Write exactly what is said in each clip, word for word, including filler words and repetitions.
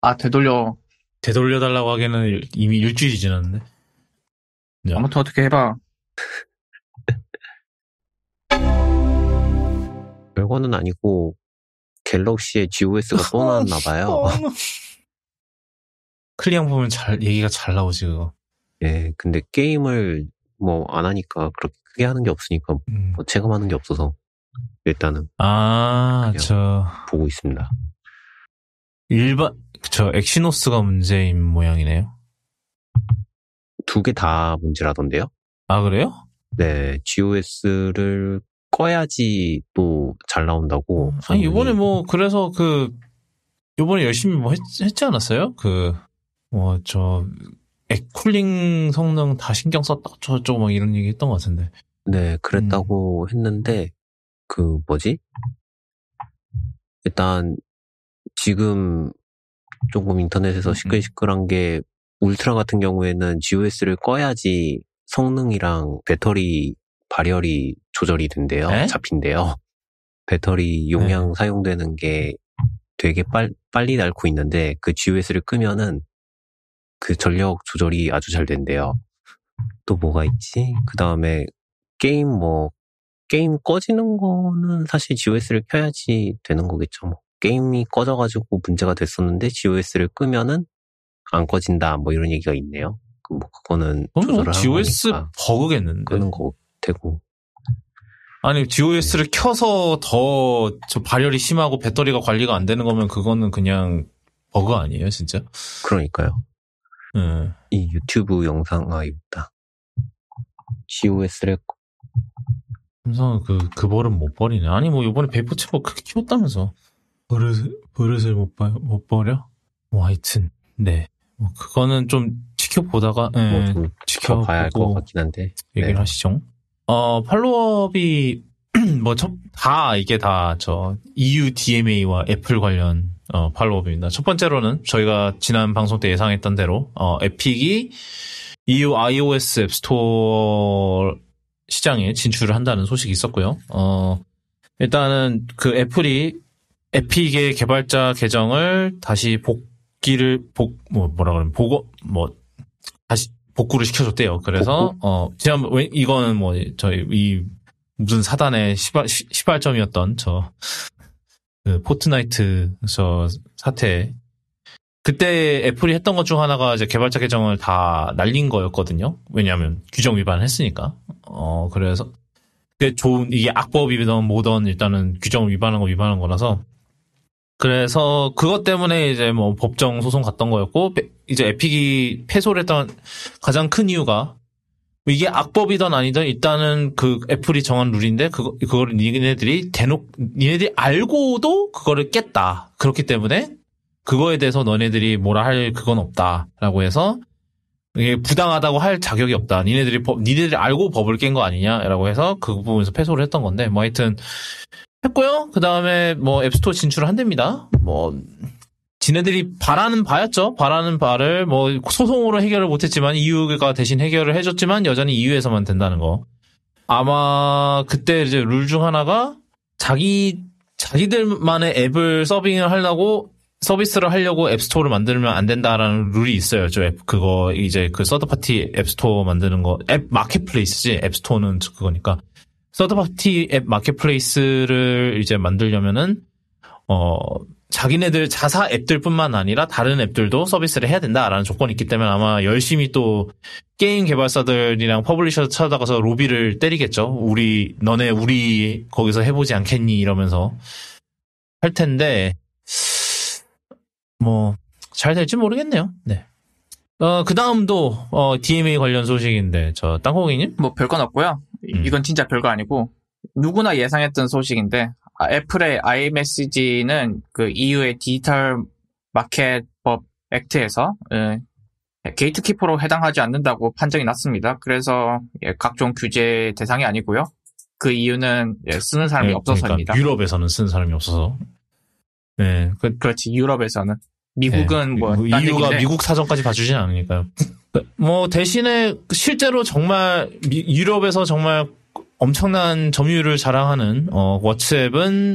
아, 되돌려. 되돌려달라고 하기에는 이미 일주일이 지났는데. 야. 아무튼 어떻게 해봐. 별거는 아니고 갤럭시에 지오에스가 또 나왔나봐요. 클리앙 보면 잘 얘기가 잘 나오지 그거. 예, 근데 게임을 뭐 안 하니까 그렇게 크게 하는 게 없으니까 음. 뭐 체감하는 게 없어서 일단은 아, 저 보고 있습니다. 일반 저 엑시노스가 문제인 모양이네요. 두 개 다 문제라던데요? 아, 그래요? 네, 지오에스를 꺼야지 또 잘 나온다고. 아니, 이번에 뭐, 그래서 그, 이번에 열심히 뭐 했, 했지 않았어요? 그, 뭐, 저, 액 쿨링 성능 다 신경 썼다, 저쩌고 막 이런 얘기 했던 것 같은데. 네, 그랬다고 음. 했는데, 그, 뭐지? 일단, 지금 조금 인터넷에서 시끌시끌한 게, 울트라 같은 경우에는 지오에스를 꺼야지 성능이랑 배터리 발열이 조절이 된대요. 에? 잡힌대요. 배터리 용량 네. 사용되는 게 되게 빨, 빨리 닳고 있는데 그 지오에스를 끄면은 그 전력 조절이 아주 잘 된대요. 또 뭐가 있지? 그 다음에 게임 뭐 게임 꺼지는 거는 사실 지오에스를 켜야지 되는 거겠죠. 뭐. 게임이 꺼져가지고 문제가 됐었는데 지오에스를 끄면은 안 꺼진다 뭐 이런 얘기가 있네요. 뭐 그거는 조절을 하고 지오에스 버그겠는데. 끄는 거 되고. 아니 지오에스를 네. 켜서 더 저 발열이 심하고 배터리가 관리가 안 되는 거면 그거는 그냥 버그 아니에요, 진짜? 그러니까요. 네. 이 유튜브 영상 아 있다. 지오에스를 삼성은 그, 그 버릇 못 버리네. 아니 뭐 이번에 베이포 챔버 크게 키웠다면서. 버릇을 버릇을 못, 봐, 못 버려? 뭐 하여튼 네. 뭐 그거는 좀 지켜보다가 예, 뭐 지켜봐야 할 것 같긴 한데 얘기를 네. 하시죠. 어 팔로업이 뭐 다 이게 다 저 이유 디엠에이와 애플 관련 어 팔로업입니다. 첫 번째로는 저희가 지난 방송 때 예상했던 대로 어 에픽이 이유 iOS 앱스토어 시장에 진출을 한다는 소식이 있었고요. 어 일단은 그 애플이 에픽의 개발자 계정을 다시 복 복귀를 복 뭐 뭐라 그러면 보고 뭐 다시 복구를 시켜줬대요. 그래서 복구? 어 지난 이거는 뭐 저희 이 무슨 사단의 시발 시발점이었던 저 그 포트나이트 저 사태 그때 애플이 했던 것 중 하나가 이제 개발자 계정을 다 날린 거였거든요. 왜냐하면 규정 위반을 했으니까. 어 그래서 그게 좋은 이게 악법이든 뭐든 일단은 규정을 위반한 거 위반한 거라서. 그래서 그것 때문에 이제 뭐 법정 소송 갔던 거였고 이제 에픽이 패소를 했던 가장 큰 이유가 이게 악법이든 아니든 일단은 그 애플이 정한 룰인데 그거 그거를 니네들이 대놓고 니네들이 알고도 그거를 깼다. 그렇기 때문에 그거에 대해서 너네들이 뭐라 할 그건 없다라고 해서 이게 부당하다고 할 자격이 없다. 니네들이 법 니네들이 알고 법을 깬 거 아니냐라고 해서 그 부분에서 패소를 했던 건데 뭐 하여튼 했고요. 그 다음에 뭐 앱스토어 진출을 한답니다. 뭐 지네들이 바라는 바였죠. 바라는 바를 뭐 소송으로 해결을 못했지만 이유가 대신 해결을 해줬지만 여전히 이유에서만 된다는 거. 아마 그때 이제 룰 중 하나가 자기 자기들만의 앱을 서빙을 하려고 서비스를 하려고 앱스토어를 만들면 안 된다라는 룰이 있어요. 저 앱 그거 이제 그 서드파티 앱스토어 만드는 거 앱 마켓플레이스지. 앱스토어는 그거니까. 서드파티 앱 마켓플레이스를 이제 만들려면은 어 자기네들 자사 앱들뿐만 아니라 다른 앱들도 서비스를 해야 된다라는 조건이 있기 때문에 아마 열심히 또 게임 개발사들이랑 퍼블리셔 찾아가서 로비를 때리겠죠. 우리 너네 우리 거기서 해보지 않겠니 이러면서 할 텐데 뭐 잘 될지 모르겠네요. 네. 어 그 다음도 어 디엠에이 관련 소식인데 저 땅콩이님 뭐 별건 없고요. 음. 이건 진짜 별거 아니고 누구나 예상했던 소식인데 아, 애플의 아이메시지는 그 이유의 디지털 마켓법 액트에서 예, 게이트키퍼로 해당하지 않는다고 판정이 났습니다. 그래서 예, 각종 규제 대상이 아니고요. 그 이유는 예, 쓰는 사람이 네, 없어서입니다. 그러니까 유럽에서는 쓰는 사람이 없어서. 네, 그, 그렇지 유럽에서는. 미국은 네, 뭐 이유가 얘기인데. 미국 사정까지 봐주진 않으니까요. 뭐 대신에 실제로 정말 유럽에서 정말 엄청난 점유율을 자랑하는 어, 왓츠앱은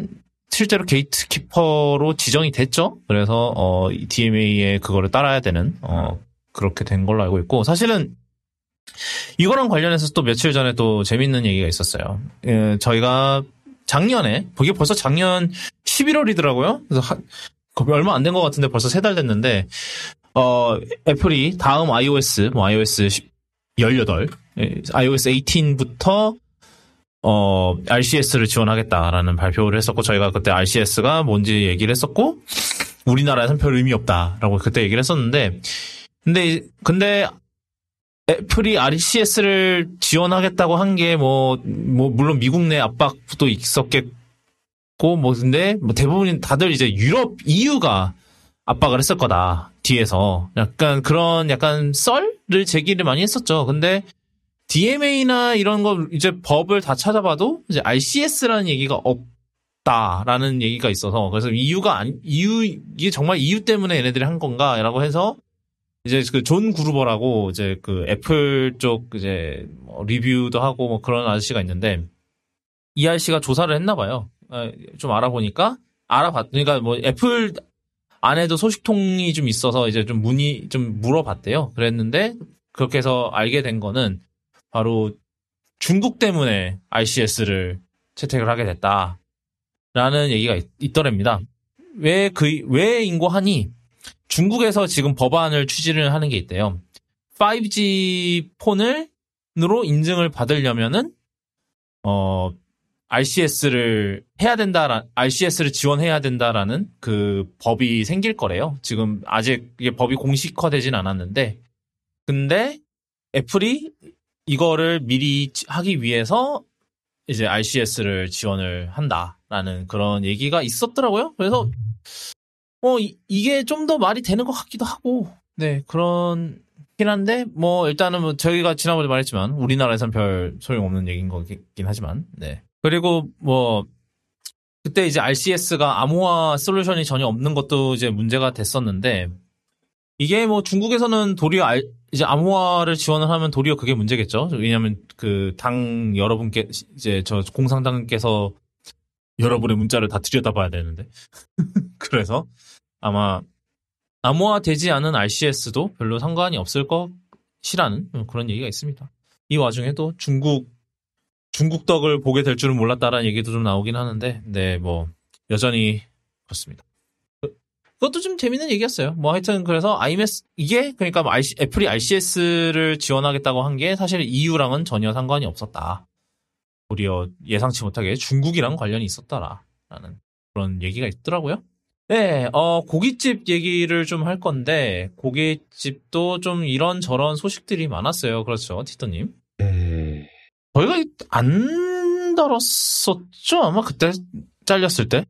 실제로 게이트키퍼로 지정이 됐죠. 그래서 어, 디엠에이에 그거를 따라야 되는 어, 그렇게 된 걸로 알고 있고 사실은 이거랑 관련해서 또 며칠 전에 또 재밌는 얘기가 있었어요. 예, 저희가 작년에 이게 벌써 작년 십일월이더라고요. 그래서 한, 얼마 안 된 것 같은데 벌써 세 달 됐는데 어, 애플이 다음 iOS 뭐 iOS 십팔, 예, iOS 십팔부터 어, 알씨에스를 지원하겠다라는 발표를 했었고, 저희가 그때 알씨에스가 뭔지 얘기를 했었고, 우리나라에선 별 의미 없다라고 그때 얘기를 했었는데, 근데, 근데, 애플이 알씨에스를 지원하겠다고 한 게 뭐, 뭐, 물론 미국 내 압박도 있었겠고, 뭐, 근데, 뭐 대부분 다들 이제 유럽, 이유가 압박을 했을 거다, 뒤에서. 약간 그런, 약간 썰을 제기를 많이 했었죠. 근데, 디엠에이나 이런 거 이제 법을 다 찾아봐도 이제 알씨에스라는 얘기가 없다라는 얘기가 있어서 그래서 이유가 안 이유 이게 정말 이유 때문에 얘네들이 한 건가라고 해서 이제 그 존 그루버라고 이제 그 애플 쪽 이제 뭐 리뷰도 하고 뭐 그런 아저씨가 있는데 이 아저씨가 조사를 했나 봐요. 좀 알아보니까 알아봤 그러니까 뭐 애플 안에도 소식통이 좀 있어서 이제 좀 문의 좀 물어봤대요. 그랬는데 그렇게 해서 알게 된 거는 바로 중국 때문에 알씨에스를 채택을 하게 됐다라는 얘기가 있, 있더랍니다. 왜 그, 왜인고 하니 중국에서 지금 법안을 추진을 하는 게 있대요. 파이브지 폰으로 인증을 받으려면은, 어, 알씨에스를 해야 된다, 알씨에스를 지원해야 된다라는 그 법이 생길 거래요. 지금 아직 이게 법이 공식화되진 않았는데, 근데 애플이 이거를 미리 하기 위해서 이제 알씨에스를 지원을 한다라는 그런 얘기가 있었더라고요. 그래서 어 이, 이게 좀 더 말이 되는 것 같기도 하고, 네 그런 긴 한데 뭐 일단은 뭐 저희가 지난번에 말했지만 우리나라에선 별 소용없는 얘기인 거긴 하지만, 네 그리고 뭐 그때 이제 알씨에스가 암호화 솔루션이 전혀 없는 것도 이제 문제가 됐었는데. 이게 뭐 중국에서는 도리어 알, 이제 암호화를 지원을 하면 도리어 그게 문제겠죠. 왜냐하면 그 당 여러분께 이제 저 공산당께서 여러분의 문자를 다 들여다봐야 되는데 그래서 아마 암호화 되지 않은 알씨에스도 별로 상관이 없을 것이라는 그런 얘기가 있습니다. 이 와중에도 중국 중국 덕을 보게 될 줄은 몰랐다라는 얘기도 좀 나오긴 하는데, 네 뭐 여전히 그렇습니다. 그것도 좀 재밌는 얘기였어요. 뭐 하여튼 그래서 아이엠에스 이게 그러니까 알씨, 애플이 알씨에스를 지원하겠다고 한 게 사실 이유랑은 전혀 상관이 없었다. 도리어 예상치 못하게 중국이랑 관련이 있었다라는 그런 얘기가 있더라고요. 네, 어 고깃집 얘기를 좀 할 건데 고깃집도 좀 이런 저런 소식들이 많았어요. 그렇죠, 티터님? 네. 저희가 안 다뤘었죠? 아마 그때 잘렸을 때?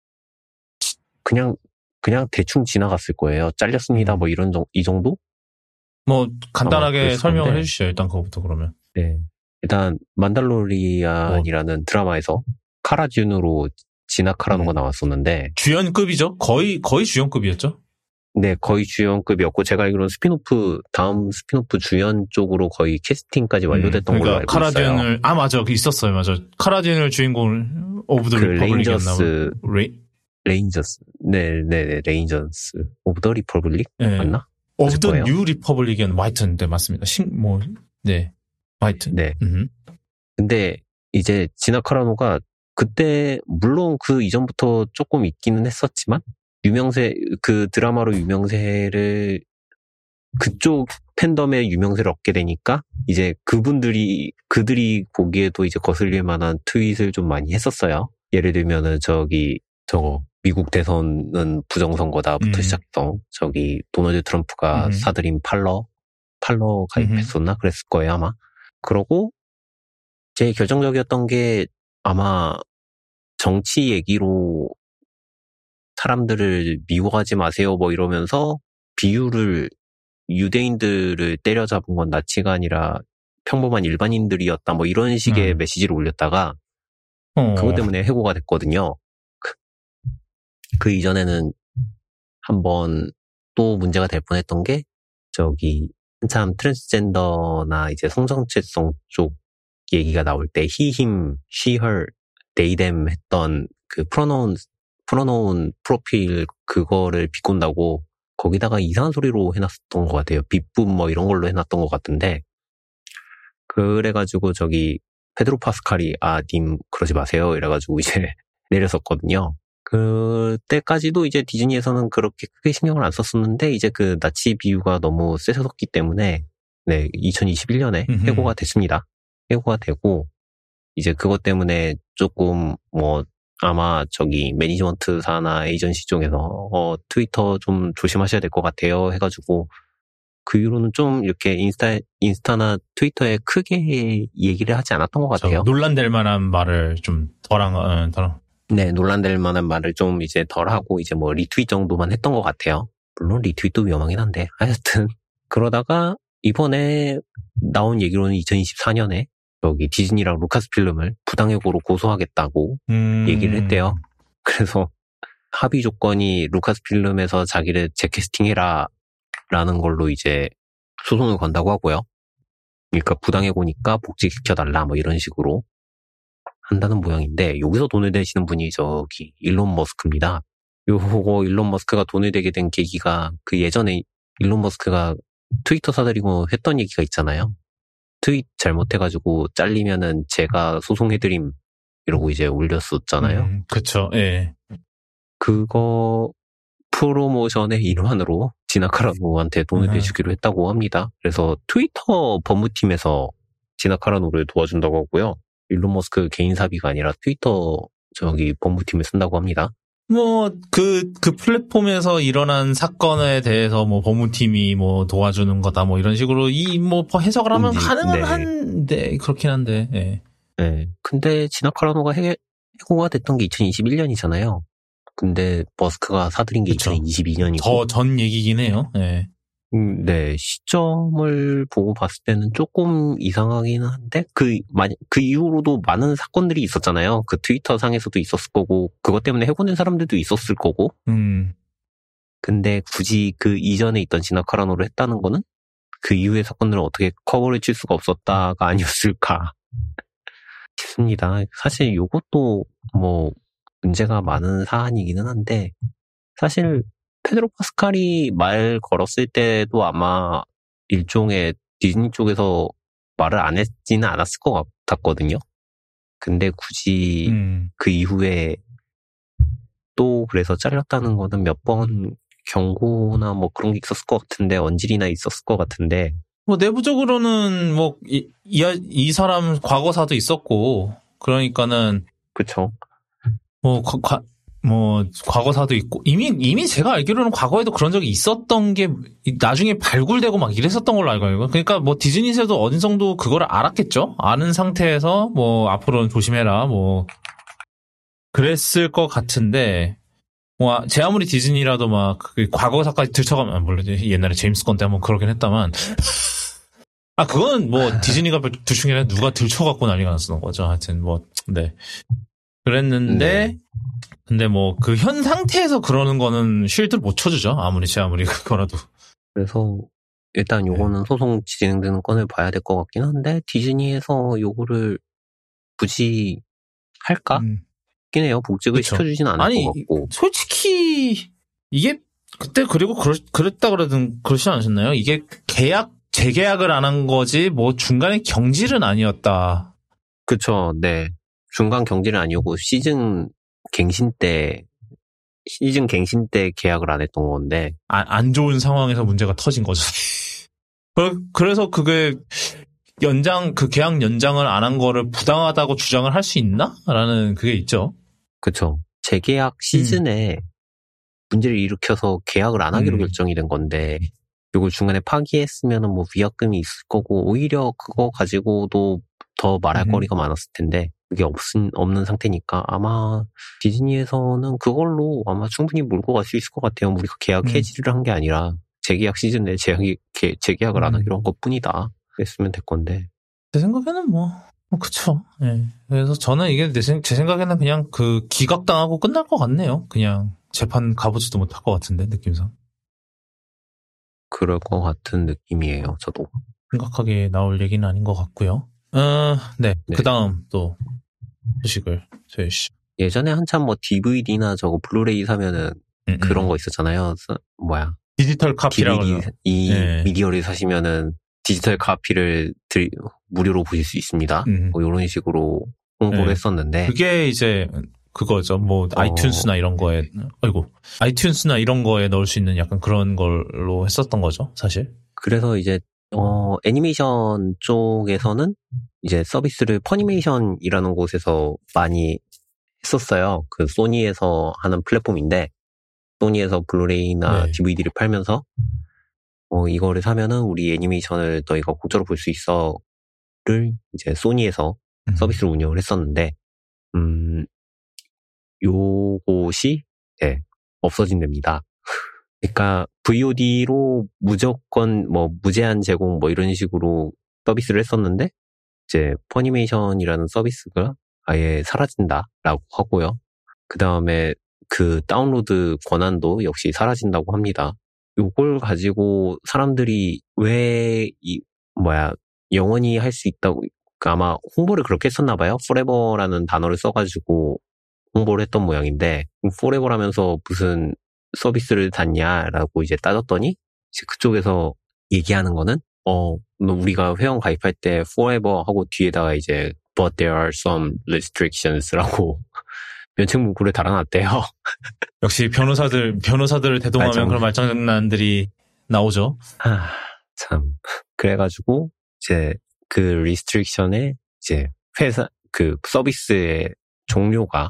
그냥 그냥 대충 지나갔을 거예요. 잘렸습니다. 뭐 이런 정, 이 정도? 뭐 간단하게 설명을 건데. 해주시죠. 일단 그거부터 그러면. 네. 일단 만달로리안이라는 어. 드라마에서 카라준으로 지나 카라노가 음. 나왔었는데 주연급이죠. 거의 거의 주연급이었죠. 네, 거의 주연급이었고 제가 알기로는 스피노프 다음 스피노프 주연 쪽으로 거의 캐스팅까지 완료됐던 음, 그러니까 걸로 알고 카라딘을, 있어요. 아 맞아, 그 있었어요, 맞아. 카라딘을 주인공을 오브 더 그 리퍼블릭이었나? 레인저스, 레이? 레인저스, 네, 네, 네, 레인저스 오브 더 리퍼블릭 네. 맞나? 오브 더 뉴 리퍼블릭이었나? 뭐 하여튼 네 맞습니다. 신, 뭐, 네, 하여튼. 네. 음흠. 근데 이제 지나 카라노가 그때 물론 그 이전부터 조금 있기는 했었지만. 유명세, 그 드라마로 유명세를, 그쪽 팬덤의 유명세를 얻게 되니까, 이제 그분들이, 그들이 보기에도 이제 거슬릴 만한 트윗을 좀 많이 했었어요. 예를 들면은 저기, 저거, 미국 대선은 부정선거다부터 음. 시작해서, 저기, 도널드 트럼프가 음. 사들인 팔러, 팔러 가입했었나? 음. 그랬을 거예요, 아마. 그러고, 제일 결정적이었던 게 아마 정치 얘기로 사람들을 미워하지 마세요 뭐 이러면서 비유를 유대인들을 때려잡은 건 나치가 아니라 평범한 일반인들이었다 뭐 이런 식의 음. 메시지를 올렸다가 어. 그것 때문에 해고가 됐거든요. 그 이전에는 한번 또 문제가 될 뻔했던 게 저기 한참 트랜스젠더나 이제 성정체성 쪽 얘기가 나올 때 he, him, she, her, they, them 했던 그 프로나운 풀어놓은 프로필 그거를 비꼰다고 거기다가 이상한 소리로 해놨었던 것 같아요. 빗분 뭐 이런 걸로 해놨던 것 같은데 그래가지고 저기 페드로 파스칼이 아, 님 그러지 마세요 이래가지고 이제 내렸었거든요. 그때까지도 이제 디즈니에서는 그렇게 크게 신경을 안 썼었는데 이제 그 나치 비유가 너무 세서었기 때문에 네 이천이십일 년에 음흠. 해고가 됐습니다. 해고가 되고 이제 그것 때문에 조금 뭐 아마 저기 매니지먼트사나 에이전시 쪽에서 어 트위터 좀 조심하셔야 될 것 같아요 해가지고 그 이후로는 좀 이렇게 인스타 인스타나 트위터에 크게 얘기를 하지 않았던 것 같아요. 논란될 만한 말을 좀 덜한 어, 덜. 네, 논란될 만한 말을 좀 이제 덜 하고 이제 뭐 리트윗 정도만 했던 것 같아요. 물론 리트윗도 위험하긴 한데 하여튼 그러다가 이번에 나온 얘기로는 이천이십사 년에 여기 디즈니랑 루카스필름을 부당해고로 고소하겠다고 음... 얘기를 했대요. 그래서 합의 조건이 루카스필름에서 자기를 재캐스팅해라 라는 걸로 이제 소송을 건다고 하고요. 그러니까 부당해고니까 복직시켜달라 뭐 이런 식으로 한다는 모양인데 여기서 돈을 내시는 분이 저기 일론 머스크입니다. 요거 일론 머스크가 돈을 내게 된 계기가 그 예전에 일론 머스크가 트위터 사들이고 했던 얘기가 있잖아요. 트윗 잘못해가지고 잘리면은 제가 소송해드림 이러고 이제 올렸었잖아요. 음, 그쵸, 예. 그거 프로모션의 일환으로 지나카라노한테 돈을 음. 내주기로 했다고 합니다. 그래서 트위터 법무팀에서 지나카라노를 도와준다고 하고요. 일론 머스크 개인 사비가 아니라 트위터 저기 법무팀을 쓴다고 합니다. 뭐, 그, 그 플랫폼에서 일어난 사건에 대해서 뭐 법무팀이 뭐 도와주는 거다 뭐 이런 식으로 이 뭐 해석을 하면 음, 가능은 네. 한데, 그렇긴 한데, 예. 네. 근데 지나카라노가 해, 해고가 됐던 게 이천이십일 년이잖아요. 근데 머스크가 사들인 게 그쵸. 이천이십이 년이고. 더 전 얘기긴 해요, 예. 음, 네, 시점을 보고 봤을 때는 조금 이상하기는 한데, 그, 그 이후로도 많은 사건들이 있었잖아요. 그 트위터 상에서도 있었을 거고, 그것 때문에 해고된 사람들도 있었을 거고. 음. 근데 굳이 그 이전에 있던 지나카라노를 했다는 거는 그 이후의 사건들을 어떻게 커버를 칠 수가 없었다가 아니었을까 싶습니다. 사실 이것도 뭐, 문제가 많은 사안이기는 한데, 사실, 페드로 파스칼이 말 걸었을 때도 아마 일종의 디즈니 쪽에서 말을 안 했지는 않았을 것 같았거든요. 근데 굳이 음. 그 이후에 또 그래서 잘렸다는 거는 몇 번 경고나 뭐 그런 게 있었을 것 같은데 언질이나 있었을 것 같은데 뭐 내부적으로는 뭐 이 이 이 사람 과거사도 있었고 그러니까는 그쵸. 뭐 과, 과, 뭐 과거사도 있고 이미 이미 제가 알기로는 과거에도 그런 적이 있었던 게 나중에 발굴되고 막 이랬었던 걸로 알고 있어요. 그러니까 뭐 디즈니에서도 어느 정도 그거를 알았겠죠. 아는 상태에서 뭐 앞으로는 조심해라 뭐 그랬을 것 같은데 뭐 제 아무리 디즈니라도 막 그 과거사까지 들춰가면 물론 옛날에 제임스 건 때 한번 그러긴 했다만 아 그건 뭐 디즈니가 들춘 게 아니라 누가 들춰갖고 난리가 났었던 거죠. 하여튼 뭐 네 그랬는데. 네. 근데 뭐 그 현 상태에서 그러는 거는 쉴드를 못 쳐주죠. 아무리 제 아무리 그거라도. 그래서 일단 요거는 네. 소송 진행되는 건을 봐야 될 것 같긴 한데 디즈니에서 요거를 굳이 할까? 음. 긴 해요. 복직을 그쵸. 시켜주진 않을 아니, 것 같고. 솔직히 이게 그때 그리고 그러, 그랬다 그러든 그러지 않으셨나요? 이게 계약 재계약을 안 한 거지 뭐 중간에 경질은 아니었다. 그쵸. 네. 중간 경질은 아니었고 시즌 갱신 때, 시즌 갱신 때 계약을 안 했던 건데. 안, 안 좋은 상황에서 문제가 터진 거죠. 그래서 그게 연장, 그 계약 연장을 안 한 거를 부당하다고 주장을 할 수 있나? 라는 그게 있죠. 그쵸. 재계약 시즌에 음. 문제를 일으켜서 계약을 안 하기로 음. 결정이 된 건데, 이걸 중간에 파기했으면은 뭐 위약금이 있을 거고, 오히려 그거 가지고도 더 말할 음. 거리가 많았을 텐데, 그게 없은, 없는 상태니까 아마 디즈니에서는 그걸로 아마 충분히 몰고 갈 수 있을 것 같아요. 우리가 계약 해지를 한 게 아니라 재계약 시즌 내에 재계약이, 재계약을 안 하기로 한 것 뿐이다. 그랬으면 될 건데. 제 생각에는 뭐, 뭐 그쵸. 예. 그래서 저는 이게 내, 제 생각에는 그냥 그 기각당하고 끝날 것 같네요. 그냥 재판 가보지도 못할 것 같은데, 느낌상. 그럴 것 같은 느낌이에요, 저도. 심각하게 나올 얘기는 아닌 것 같고요. 어, 네. 네. 그 다음 또 소식을 저희 예전에 한참 뭐 디브이디나 저거 블루레이 사면은 음, 그런 음. 거 있었잖아요. 서, 뭐야. 디지털 카피라고. 디브이디, 이 네. 미디어를 사시면은 디지털 카피를 드, 무료로 보실 수 있습니다. 음. 뭐 이런 식으로 홍보를 네. 했었는데. 그게 이제 그거죠. 뭐 어. 아이튠스나 이런 거에, 아이고, 아이튠스나 이런 거에 넣을 수 있는 약간 그런 걸로 했었던 거죠, 사실. 그래서 이제 어, 애니메이션 쪽에서는 이제 서비스를 퍼니메이션이라는 곳에서 많이 했었어요. 그 소니에서 하는 플랫폼인데, 소니에서 블루레이나 네. 디브이디를 팔면서, 어, 이거를 사면은 우리 애니메이션을 너희가 공짜로 볼 수 있어를 이제 소니에서 음. 서비스를 운영을 했었는데, 음, 요곳이, 네, 없어진답니다. 그러니까 브이오디로 무조건 뭐 무제한 제공 뭐 이런 식으로 서비스를 했었는데 이제 퍼니메이션이라는 서비스가 아예 사라진다라고 하고요. 그 다음에 그 다운로드 권한도 역시 사라진다고 합니다. 요걸 가지고 사람들이 왜 이 뭐야 영원히 할 수 있다고 아마 홍보를 그렇게 했었나 봐요. forever라는 단어를 써가지고 홍보를 했던 모양인데 forever라면서 무슨 서비스를 닫냐라고 이제 따졌더니 이제 그쪽에서 얘기하는 거는 어 우리가 회원 가입할 때 forever 하고 뒤에다가 이제 but there are some restrictions라고 면책 문구를 달아놨대요. 역시 변호사들 변호사들을 대동하면 말장... 그런 말장난들이 나오죠. 아, 참 그래가지고 이제 그 restriction에 이제 회사 그 서비스의 종료가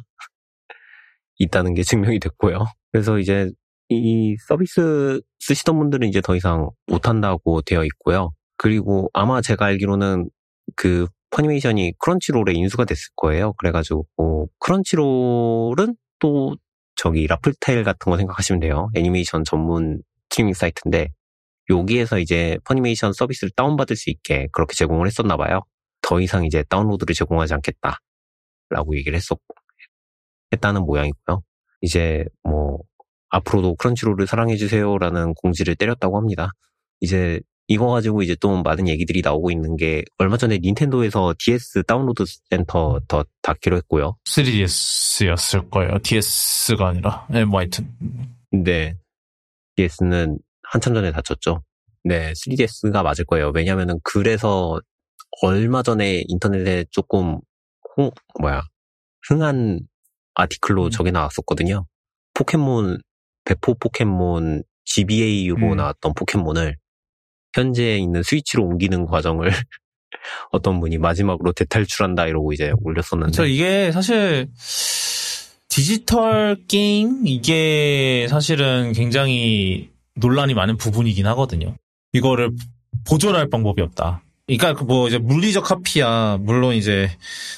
있다는 게 증명이 됐고요. 그래서 이제 이 서비스 쓰시던 분들은 이제 더 이상 못한다고 되어 있고요. 그리고 아마 제가 알기로는 그 퍼니메이션이 크런치롤에 인수가 됐을 거예요. 그래가지고 어, 크런치롤은 또 저기 라플테일 같은 거 생각하시면 돼요. 애니메이션 전문 스트리밍 사이트인데 여기에서 이제 퍼니메이션 서비스를 다운받을 수 있게 그렇게 제공을 했었나 봐요. 더 이상 이제 다운로드를 제공하지 않겠다라고 얘기를 했었고 했다는 모양이고요. 이제 뭐 앞으로도 크런치롤을 사랑해주세요라는 공지를 때렸다고 합니다. 이제 이거 가지고 이제 또 많은 얘기들이 나오고 있는 게 얼마 전에 닌텐도에서 디에스 다운로드 센터 더 닫기로 했고요. 쓰리디에스였을 거예요. 디에스가 아니라. 네, 뭐 하여튼. 네. 디에스는 한참 전에 닫혔죠. 네, 쓰리디에스가 맞을 거예요. 왜냐면은 그래서 얼마 전에 인터넷에 조금 홍, 뭐야, 흥한 아티클로 음. 저게 나왔었거든요. 포켓몬, 배포 포켓몬 지비에이유로 음. 나왔던 포켓몬을 현재 있는 스위치로 옮기는 과정을 어떤 분이 마지막으로 대탈출한다 이러고 이제 올렸었는데. 저 이게 사실 디지털 게임 이게 사실은 굉장히 논란이 많은 부분이긴 하거든요. 이거를 보존할 방법이 없다. 그러니까 뭐 이제 물리적 카피야 물론 이제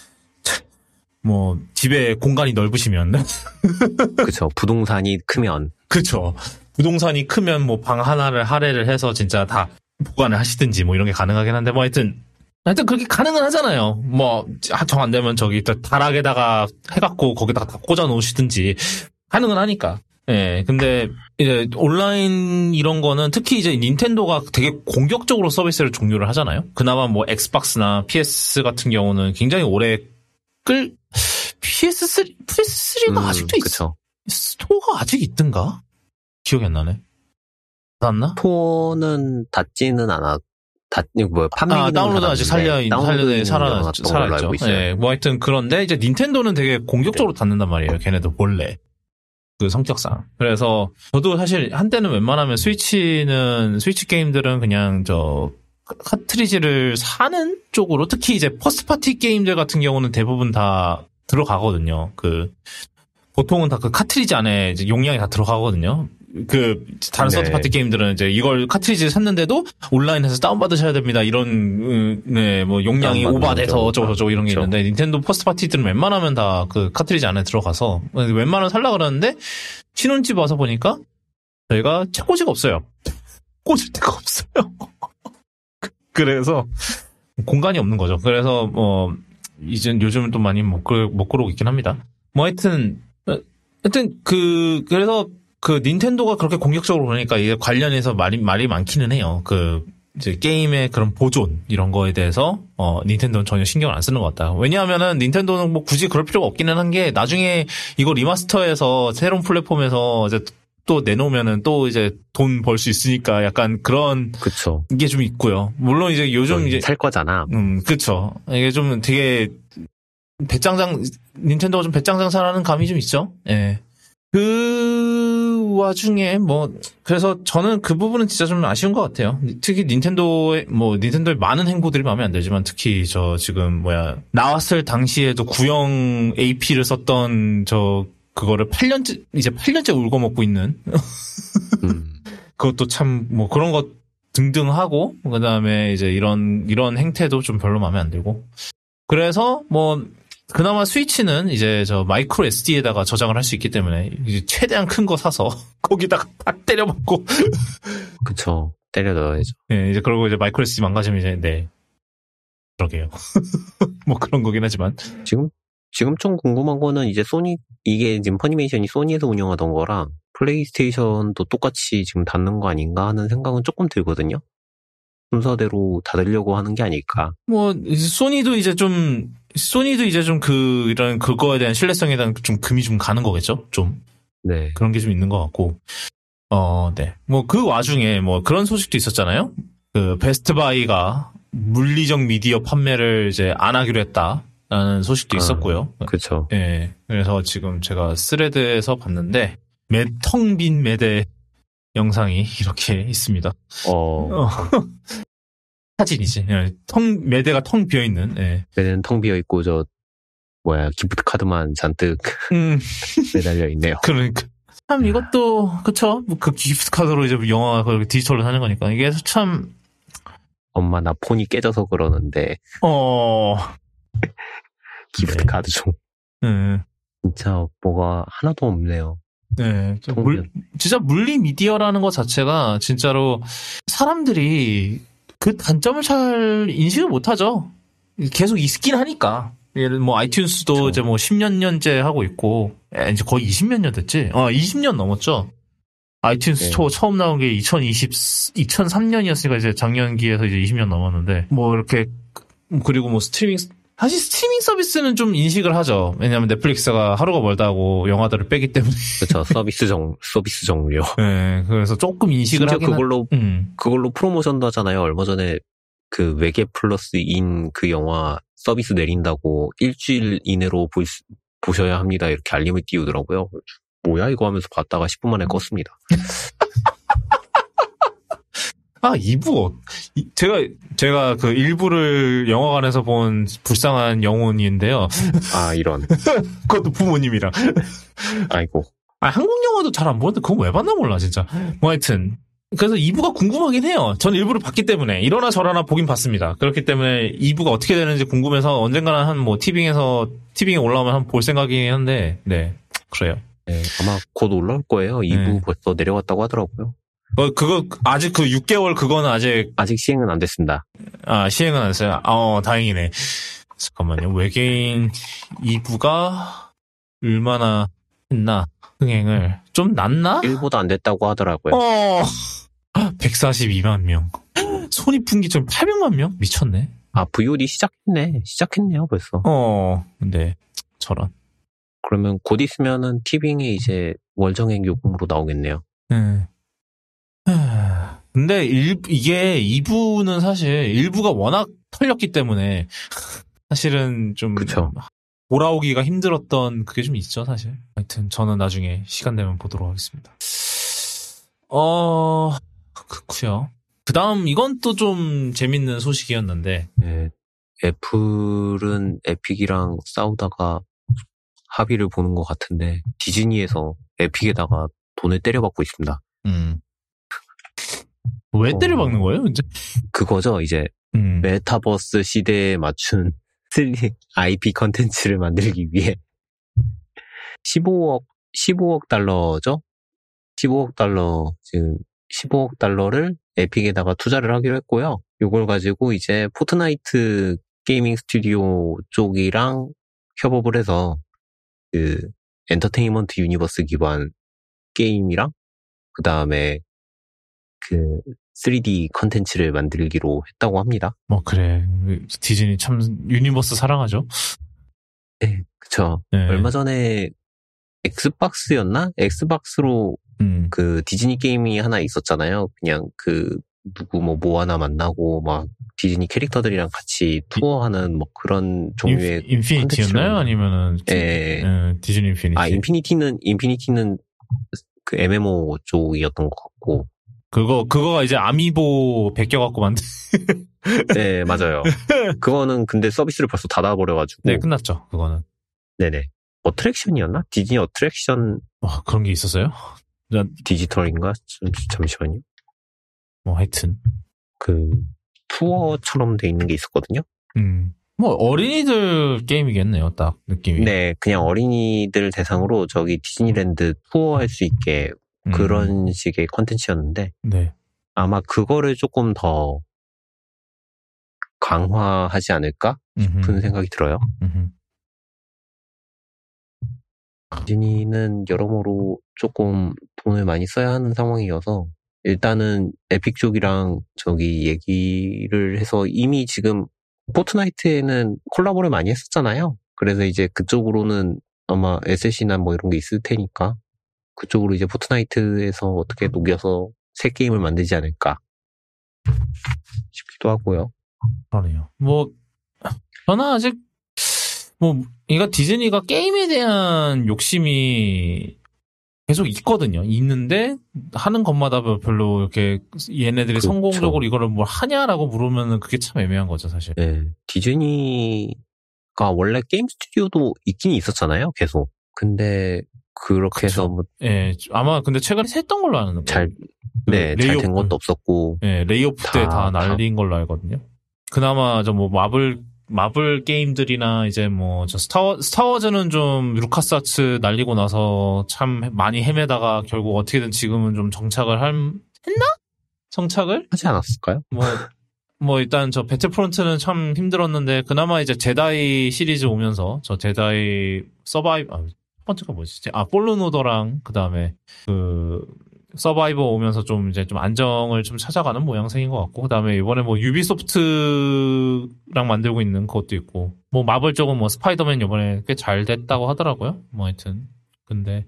뭐 집에 공간이 넓으시면 그렇죠. 부동산이 크면 그렇죠. 부동산이 크면 뭐 방 하나를 할애를 해서 진짜 다 보관을 하시든지 뭐 이런 게 가능하긴 한데 뭐 하여튼 하여튼 그렇게 가능은 하잖아요. 뭐 정 안 되면 저기 다락에다가 해갖고 거기다가 다 꽂아 놓으시든지 가능은 하니까. 예. 근데 이제 온라인 이런 거는 특히 이제 닌텐도가 되게 공격적으로 서비스를 종료를 하잖아요. 그나마 뭐 엑스박스나 피에스 같은 경우는 굉장히 오래 끌 피에스쓰리, 피에스쓰리가 음, 아직도 있어. 스토어가 아직 있던가? 기억이 안 나네. 닫았나? 스토어는 닫지는 않아. 닫, 뭐, 판매 아, 다운로드 아직 살려, 살려, 살아, 살아있죠. 예. 네, 뭐 하여튼 그런데 이제 닌텐도는 되게 공격적으로 네. 닫는단 말이에요. 걔네도 원래. 그 성격상. 그래서 저도 사실 한때는 웬만하면 스위치는, 스위치 게임들은 그냥 저, 카트리지를 사는 쪽으로 특히 이제 퍼스트 파티 게임들 같은 경우는 대부분 다 들어가거든요. 그, 보통은 다 그 카트리지 안에 이제 용량이 다 들어가거든요. 그 다른 네. 서드 파티 게임들은 이제 이걸 카트리지를 샀는데도 온라인에서 다운받으셔야 됩니다. 이런 네, 뭐 용량이 오버돼서 어쩌고 저쩌고 이런 게 그렇죠. 있는데 닌텐도 퍼스트 파티들은 웬만하면 다 그 카트리지 안에 들어가서 웬만하면 살라 그러는데 신혼집 와서 보니까 저희가 책꽂이가 없어요. 꽂을 데가 없어요. 그래서 공간이 없는 거죠. 그래서 뭐 이제 요즘은 또 많이 못, 끌, 못 그러고 있긴 합니다. 뭐 하여튼 하여튼 그 그래서 그 닌텐도가 그렇게 공격적으로 그러니까 이게 관련해서 말이 말이 많기는 해요. 그 이제 게임의 그런 보존 이런 거에 대해서 어 닌텐도는 전혀 신경을 안 쓰는 것 같다. 왜냐하면은 닌텐도는 뭐 굳이 그럴 필요가 없기는 한 게 나중에 이거 리마스터해서 새로운 플랫폼에서 이제 또 내놓으면은 또 이제 돈 벌 수 있으니까 약간 그런 그쵸. 게 좀 있고요. 물론 이제 요즘 이제 살 거잖아. 음, 그쵸. 이게 좀 되게 배짱장 닌텐도가 좀 배짱장사라는 감이 좀 있죠. 예. 그 와중에 뭐 그래서 저는 그 부분은 진짜 좀 아쉬운 것 같아요. 특히 닌텐도의 뭐 닌텐도의 많은 행보들이 마음에 안 들지만 특히 저 지금 뭐야 나왔을 당시에도 구형 에이피를 썼던 저 그거를 팔 년째 이제 팔 년째 울고 먹고 있는 음. 그것도 참 뭐 그런 것 등등 하고 그다음에 이제 이런 이런 행태도 좀 별로 마음에 안 들고 그래서 뭐 그나마 스위치는 이제 저 마이크로 에스디에다가 저장을 할 수 있기 때문에 이제 최대한 큰 거 사서 거기다가 딱 때려박고 그쵸. 때려 넣어야죠. 예, 이제 그러고 이제 마이크로 에스디 망가지면 이제 네 그러게요. 뭐 그런 거긴 하지만 지금 지금 좀 궁금한 거는 이제 소니 이게 지금 퍼니메이션이 소니에서 운영하던 거랑 플레이스테이션도 똑같이 지금 닿는 거 아닌가 하는 생각은 조금 들거든요. 순서대로 닫으려고 하는 게 아닐까. 뭐 소니도 이제 좀 소니도 이제 좀 그 이런 그거에 대한 신뢰성에 대한 좀 금이 좀 가는 거겠죠. 좀 네. 그런 게 좀 있는 것 같고. 어, 네. 뭐 그 와중에 뭐 그런 소식도 있었잖아요. 그 베스트바이가 물리적 미디어 판매를 이제 안 하기로 했다라는 소식도 아, 있었고요. 그렇죠. 예. 그래서 지금 제가 스레드에서 봤는데 매, 텅 빈 매대 영상이 이렇게 있습니다. 어. 어. 사진이지. 예. 텅 매대가 텅 비어 있는. 예. 매대는 텅 비어 있고 저 뭐야 기프트 카드만 잔뜩 음. 매달려 있네요. 그러니까 참 이것도 그쵸. 그 기프트 카드로 이제 영화 디지털로 사는 거니까 이게 참. 엄마 나 폰이 깨져서 그러는데. 어. 기프트 네. 카드 좀. 음. 진짜 뭐가 하나도 없네요. 네. 물, 진짜 물리 미디어라는 것 자체가 진짜로 사람들이 그 단점을 잘 인식을 못 하죠. 계속 있긴 하니까. 예를 뭐 아이튠스도 그쵸. 이제 뭐 십몇 년째 하고 있고, 이제 거의 이십몇 년 됐지? 어, 이십 년 넘었죠. 아이튠스 네. 초 처음 나온 게 이천이십, 이천삼 년이었으니까 이제 작년기에서 이제 이십 년 넘었는데, 뭐 이렇게, 그리고 뭐 스트리밍, 사실 스트리밍 서비스는 좀 인식을 하죠. 왜냐하면 넷플릭스가 하루가 멀다고 영화들을 빼기 때문에. 그렇죠. 서비스 정 서비스 종료. 네, 그래서 조금 인식을 하긴 그걸로 한, 음. 그걸로 프로모션도 하잖아요. 얼마 전에 그 외계 플러스인 그 영화 서비스 내린다고 일주일 이내로 볼 수, 보셔야 합니다. 이렇게 알림을 띄우더라고요. 뭐야 이거 하면서 봤다가 십 분 만에 껐습니다. 아, 이 부. 제가, 제가 그 일부를 영화관에서 본 불쌍한 영혼인데요. 아, 이런. 그것도 부모님이랑. 아이고. 아, 한국 영화도 잘 안 보는데 그건 왜 봤나 몰라, 진짜. 뭐 하여튼. 그래서 이 부가 궁금하긴 해요. 전 일부를 봤기 때문에. 이러나 저러나 보긴 봤습니다. 그렇기 때문에 이 부가 어떻게 되는지 궁금해서 언젠가는 한 뭐 티빙에서, 티빙에 올라오면 한번 볼 생각이긴 한데, 네. 그래요. 네, 아마 곧 올라올 거예요. 이 부 네. 벌써 내려갔다고 하더라고요. 어, 그거, 아직 그 육 개월 그거는 아직. 아직 시행은 안 됐습니다. 아, 시행은 안 됐어요? 어, 다행이네. 잠깐만요. 외계인 이 부가 얼마나 했나? 흥행을. 좀 낮나? 일보다 안 됐다고 하더라고요. 어. 백사십이만 명. 손익분기점 팔백만 명? 미쳤네. 아, 브이오디 시작했네. 시작했네요, 벌써. 어, 근데, 저런. 그러면 곧 있으면은 티빙에 이제 월정액 요금으로 나오겠네요. 네. 근데 일, 이게 이 부는 사실 일부가 워낙 털렸기 때문에 사실은 좀 그쵸. 돌아오기가 힘들었던 그게 좀 있죠, 사실. 하여튼 저는 나중에 시간 되면 보도록 하겠습니다. 어, 그렇고요. 그 다음 이건 또 좀 재밌는 소식이었는데. 네, 애플은 에픽이랑 싸우다가 합의를 보는 것 같은데 디즈니에서 에픽에다가 돈을 때려받고 있습니다. 음. 왜 때려박는 거예요, 이제? 그거죠, 이제. 음. 메타버스 시대에 맞춘 아이피 컨텐츠를 만들기 위해 십오억, 십오억 달러죠? 십오억 달러, 지금 십오억 달러를 에픽에다가 투자를 하기로 했고요. 이걸 가지고 이제 포트나이트 게이밍 스튜디오 쪽이랑 협업을 해서 그 엔터테인먼트 유니버스 기반 게임이랑 그 다음에 그 쓰리디 컨텐츠를 만들기로 했다고 합니다. 뭐 그래 디즈니 참 유니버스 사랑하죠. 네, 그쵸. 네. 얼마 전에 엑스박스였나? 엑스박스로 음. 그 디즈니 게임이 하나 있었잖아요. 그냥 그 누구 뭐 모아나 만나고 막 디즈니 캐릭터들이랑 같이 투어하는 뭐 그런 종류의 인피, 인피니티였나요? 아니면은 예. 예, 디즈니 인피니티. 아 인피니티는 인피니티는 그 엠엠오 쪽이었던 것 같고. 그거 그거가 이제 아미보 베껴갖고 만든. 네 맞아요. 그거는 근데 서비스를 벌써 닫아버려가지고. 네 끝났죠. 그거는. 네네. 어트랙션이었나? 디즈니 어트랙션. 와 그런 게 있었어요? 디지털인가? 잠시만요. 뭐 하여튼 그 투어처럼 돼 있는 게 있었거든요. 음. 뭐 어린이들 게임이겠네요. 딱 느낌이. 네, 그냥 어린이들 대상으로 저기 디즈니랜드 투어할 수 있게 음. 그런 식의 컨텐츠였는데 네. 아마 그거를 조금 더 강화하지 않을까 싶은 음흠. 생각이 들어요. 음흠. 디즈니는 여러모로 조금 돈을 많이 써야 하는 상황이어서 일단은 에픽 쪽이랑 저기 얘기를 해서 이미 지금 포트나이트에는 콜라보를 많이 했었잖아요. 그래서 이제 그쪽으로는 아마 에셋이나 뭐 이런 게 있을 테니까 그쪽으로 이제 포트나이트에서 어떻게 녹여서 새 게임을 만들지 않을까 싶기도 하고요. 그러네요. 뭐 저는 아직 뭐 이거 디즈니가 게임에 대한 욕심이 계속 있거든요. 있는데 하는 것마다 별로 이렇게 얘네들이 그렇죠. 성공적으로 이거를 뭘 하냐라고 물으면은 그게 참 애매한 거죠, 사실. 네, 디즈니가 원래 게임 스튜디오도 있긴 있었잖아요, 계속. 근데 그렇게 그쵸. 해서 뭐 예, 아마 근데 최근에 했던 걸로 아는 거예요. 잘, 그 네, 잘 레이오프. 된 것도 없었고. 예, 레이오프 때 다, 다 날린 걸로 알거든요. 그나마 저 뭐 마블 마블 게임들이나 이제 뭐 저 스타워 스타워즈는 좀 루카스아츠 날리고 나서 참 많이 헤매다가 결국 어떻게든 지금은 좀 정착을 할 했나? 정착을 하지 않았을까요? 뭐 뭐 일단 저 배틀프론트는 참 힘들었는데 그나마 이제 제다이 시리즈 오면서 저 제다이 서바이브 아, 첫 번째가 뭐지? 아 폴른 오더랑 그다음에 그 서바이버 오면서 좀 이제 좀 안정을 좀 찾아가는 모양새인 것 같고 그다음에 이번에 뭐 유비소프트랑 만들고 있는 것도 있고 뭐 마블 쪽은 뭐 스파이더맨 이번에 꽤 잘 됐다고 하더라고요. 뭐 하여튼 근데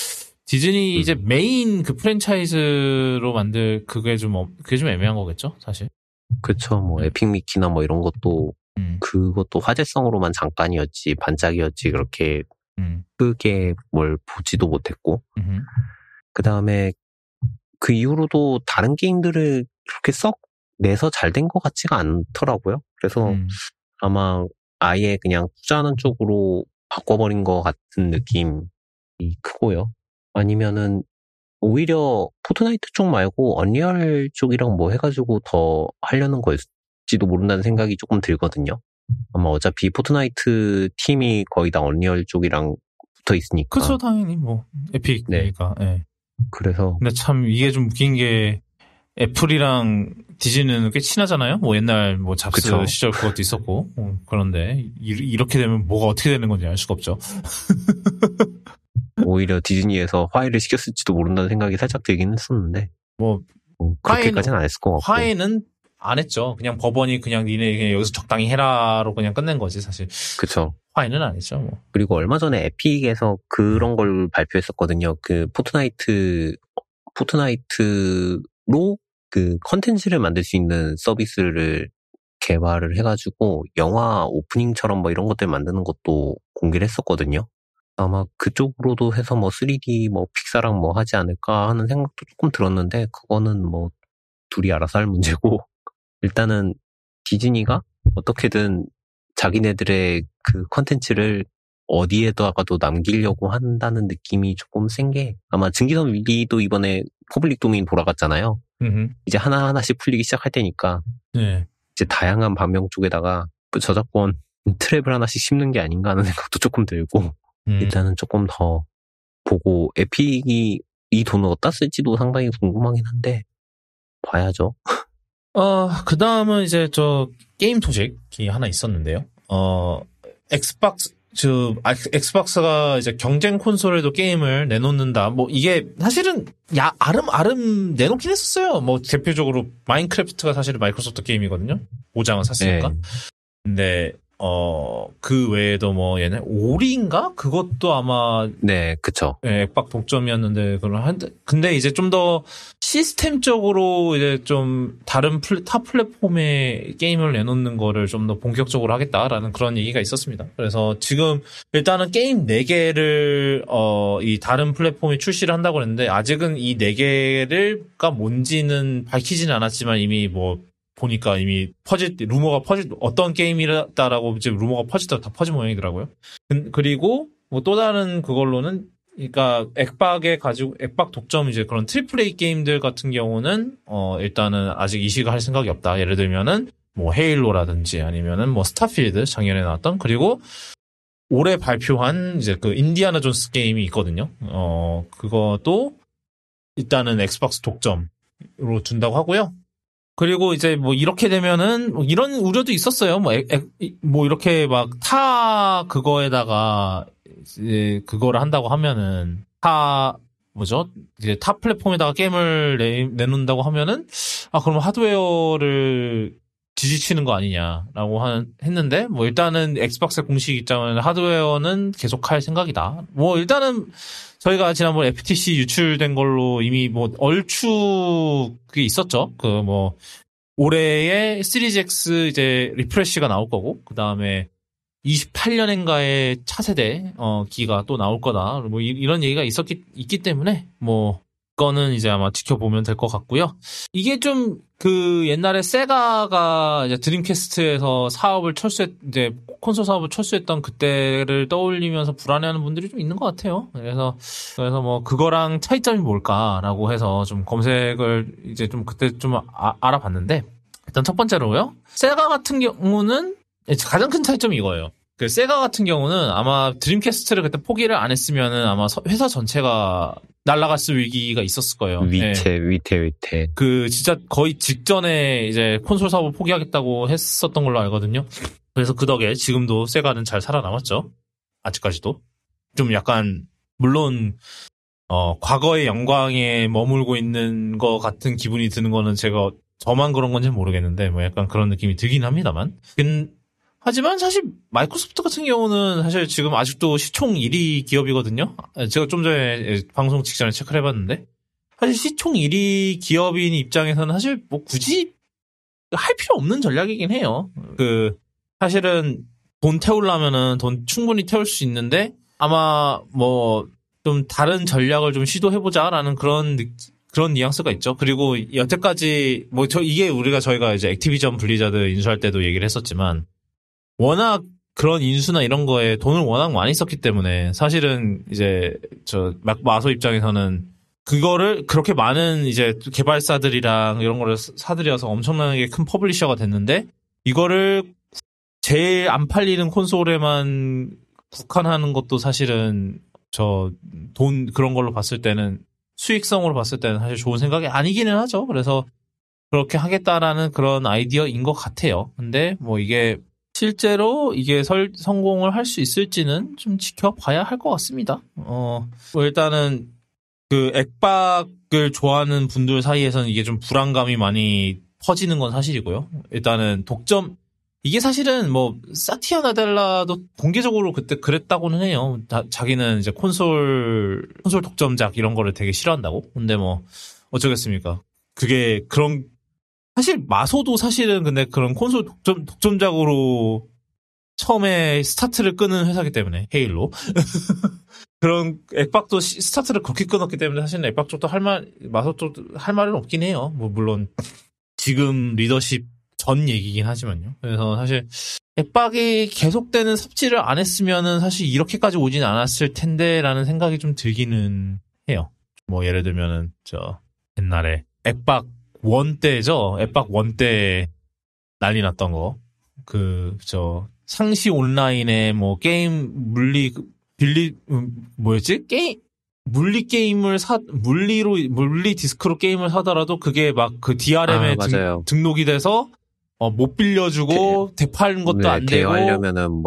디즈니 음. 이제 메인 그 프랜차이즈로 만들 그게 좀 어, 그게 좀 애매한 거겠죠, 사실. 그쵸, 뭐, 에픽 미키나 뭐 이런 것도, 음. 그것도 화제성으로만 잠깐이었지, 반짝이었지, 그렇게 음. 크게 뭘 보지도 못했고. 음. 그 다음에, 그 이후로도 다른 게임들을 그렇게 썩 내서 잘 된 것 같지가 않더라고요. 그래서 음. 아마 아예 그냥 투자하는 쪽으로 바꿔버린 것 같은 느낌이 크고요. 아니면은, 오히려 포트나이트 쪽 말고 언리얼 쪽이랑 뭐 해가지고 더 하려는 걸지도 모른다는 생각이 조금 들거든요. 아마 어차피 포트나이트 팀이 거의 다 언리얼 쪽이랑 붙어 있으니까. 그쵸, 당연히 뭐 에픽이니까. 네. 네. 그래서. 근데 참 이게 좀 웃긴 게 애플이랑 디즈니는 꽤 친하잖아요. 뭐 옛날 뭐 잡스 그쵸. 시절 그것도 있었고. 어, 그런데 이, 이렇게 되면 뭐가 어떻게 되는 건지 알 수가 없죠. 오히려 디즈니에서 화해를 시켰을지도 모른다는 생각이 살짝 들긴 했었는데. 뭐, 뭐 그렇게까지는 안 했을 것 같고. 화해는 안 했죠. 그냥 법원이 그냥 니네 그냥 여기서 적당히 해라로 그냥 끝낸 거지, 사실. 그쵸. 화해는 안 했죠, 뭐. 그리고 얼마 전에 에픽에서 그런 걸 발표했었거든요. 그 포트나이트, 포트나이트로 그 컨텐츠를 만들 수 있는 서비스를 개발을 해가지고 영화 오프닝처럼 뭐 이런 것들 만드는 것도 공개를 했었거든요. 아마 그쪽으로도 해서 뭐 쓰리디 뭐 픽사랑 뭐 하지 않을까 하는 생각도 조금 들었는데 그거는 뭐 둘이 알아서 할 문제고 일단은 디즈니가 어떻게든 자기네들의 그 컨텐츠를 어디에다가도 남기려고 한다는 느낌이 조금 센 게 아마 증기선 윌리도 이번에 퍼블릭 도메인 돌아갔잖아요. 음흠. 이제 하나하나씩 풀리기 시작할 테니까 네. 이제 다양한 방명 쪽에다가 저작권 트랩을 하나씩 심는 게 아닌가 하는 생각도 조금 들고 음. 일단은 조금 더 보고 에픽이 이 돈을 어디다 쓸지도 상당히 궁금하긴 한데 봐야죠. 어, 그 다음은 이제 저 게임 소식이 하나 있었는데요. 어, 엑스박스 저 엑스박스가 이제 경쟁 콘솔에도 게임을 내놓는다. 뭐 이게 사실은 야 아름 아름 내놓긴 했었어요. 뭐 대표적으로 마인크래프트가 사실은 마이크로소프트 게임이거든요. 보장을 샀으니까. 네. 근데 어 그 외에도 뭐 얘네 오리인가 그것도 아마 네, 그쵸. 예, 엑박 독점이었는데 그런 한 근데 이제 좀 더 시스템적으로 이제 좀 다른 플레, 타 플랫폼에 게임을 내놓는 거를 좀 더 본격적으로 하겠다라는 그런 얘기가 있었습니다. 그래서 지금 일단은 게임 네 개를 어, 이 다른 플랫폼에 출시를 한다고 했는데 아직은 이 네 개를가 뭔지는 밝히지는 않았지만 이미 뭐 보니까 이미 퍼질 루머가 퍼질 어떤 게임이다라고 이제 루머가 퍼지다 다 퍼진 모양이더라고요. 그리고 뭐 또 다른 그걸로는 그러니까 엑박에 가지고 엑박 독점 이제 그런 트리플 A 게임들 같은 경우는 어 일단은 아직 이식을 할 생각이 없다. 예를 들면은 뭐 헤일로라든지 아니면은 뭐 스타필드 작년에 나왔던 그리고 올해 발표한 이제 그 인디아나 존스 게임이 있거든요. 어 그것도 일단은 엑스박스 독점으로 둔다고 하고요. 그리고 이제 뭐 이렇게 되면은 뭐 이런 우려도 있었어요. 뭐, 에, 에, 뭐 이렇게 막 타 그거에다가 이제 그거를 한다고 하면은 타 뭐죠? 이제 타 플랫폼에다가 게임을 내, 내놓는다고 하면은 아 그럼 하드웨어를 지지치는 거 아니냐라고 한, 했는데 뭐 일단은 엑스박스의 공식 입장은 하드웨어는 계속할 생각이다. 뭐 일단은 저희가 지난번 에프티씨 유출된 걸로 이미 뭐 얼추 그게 있었죠. 그 뭐 올해에 시리즈 X 이제 리프레시가 나올 거고 그 다음에 이십팔 년인가의 차세대 어 기가 또 나올 거다. 뭐 이, 이런 얘기가 있었기 있기 때문에 뭐 거는 이제 아마 지켜보면 될 것 같고요. 이게 좀 그 옛날에 세가가 이제 드림캐스트에서 사업을 철수했 이제 콘솔 사업을 철수했던 그때를 떠올리면서 불안해하는 분들이 좀 있는 것 같아요. 그래서 그래서 뭐 그거랑 차이점이 뭘까라고 해서 좀 검색을 이제 좀 그때 좀 아, 알아봤는데 일단 첫 번째로요. 세가 같은 경우는 가장 큰 차이점이 이거예요. 그 세가 같은 경우는 아마 드림캐스트를 그때 포기를 안 했으면은 아마 회사 전체가 날아갈 수 위기가 있었을 거예요. 위태, 네. 위태, 위태. 그 진짜 거의 직전에 이제 콘솔 사업을 포기하겠다고 했었던 걸로 알거든요. 그래서 그 덕에 지금도 세가는 잘 살아남았죠. 아직까지도. 좀 약간 물론 어 과거의 영광에 머물고 있는 것 같은 기분이 드는 거는 제가 저만 그런 건지 모르겠는데 뭐 약간 그런 느낌이 들긴 합니다만. 근 하지만 사실 마이크로소프트 같은 경우는 사실 지금 아직도 시총 일 위 기업이거든요. 제가 좀 전에 방송 직전에 체크를 해봤는데 사실 시총 일 위 기업인 입장에서는 사실 뭐 굳이 할 필요 없는 전략이긴 해요. 그 사실은 돈 태우려면은 돈 충분히 태울 수 있는데 아마 뭐 좀 다른 전략을 좀 시도해보자라는 그런 느낌. 그런 뉘앙스가 있죠. 그리고 여태까지 뭐 저 이게 우리가 저희가 이제 액티비전 블리자드 인수할 때도 얘기를 했었지만 워낙 그런 인수나 이런 거에 돈을 워낙 많이 썼기 때문에 사실은 이제 저 마소 입장에서는 그거를 그렇게 많은 이제 개발사들이랑 이런 거를 사들여서 엄청나게 큰 퍼블리셔가 됐는데 이거를 제일 안 팔리는 콘솔에만 국한하는 것도 사실은 저 돈 그런 걸로 봤을 때는 수익성으로 봤을 때는 사실 좋은 생각이 아니기는 하죠. 그래서 그렇게 하겠다라는 그런 아이디어인 것 같아요. 근데 뭐 이게 실제로 이게 설, 성공을 할 수 있을지는 좀 지켜봐야 할 것 같습니다. 어, 뭐 일단은 그 엑박을 좋아하는 분들 사이에서는 이게 좀 불안감이 많이 퍼지는 건 사실이고요. 일단은 독점, 이게 사실은 뭐 사티아 나델라도 공개적으로 그때 그랬다고는 해요. 다, 자기는 이제 콘솔 콘솔 독점작 이런 거를 되게 싫어한다고. 근데 뭐 어쩌겠습니까? 그게 그런 사실 마소도 사실은 근데 그런 콘솔 독점 독점작으로 처음에 스타트를 끄는 회사기 때문에 헤일로 그런 엑박도 시, 스타트를 그렇게 끊었기 때문에 사실은 엑박 쪽도 할 말 마소 쪽도 할 말은 없긴 해요. 뭐 물론 지금 리더십 전 얘기긴 하지만요. 그래서 사실 엑박이 계속되는 삽질을 안 했으면은 사실 이렇게까지 오진 않았을 텐데라는 생각이 좀 들기는 해요. 뭐 예를 들면은 저 옛날에 엑박 일 때죠. 엑박 일 때 난리 났던 거. 그 저 상시 온라인에 뭐 게임 물리 빌리 음, 뭐였지? 게임 물리 게임을 사, 물리로, 물리 디스크로 게임을 사더라도 그게 막 그 디알엠에 아, 등, 등록이 돼서 어, 못 빌려주고, 대, 되파는 것도 네, 안 되고. 대여하려면은 뭐,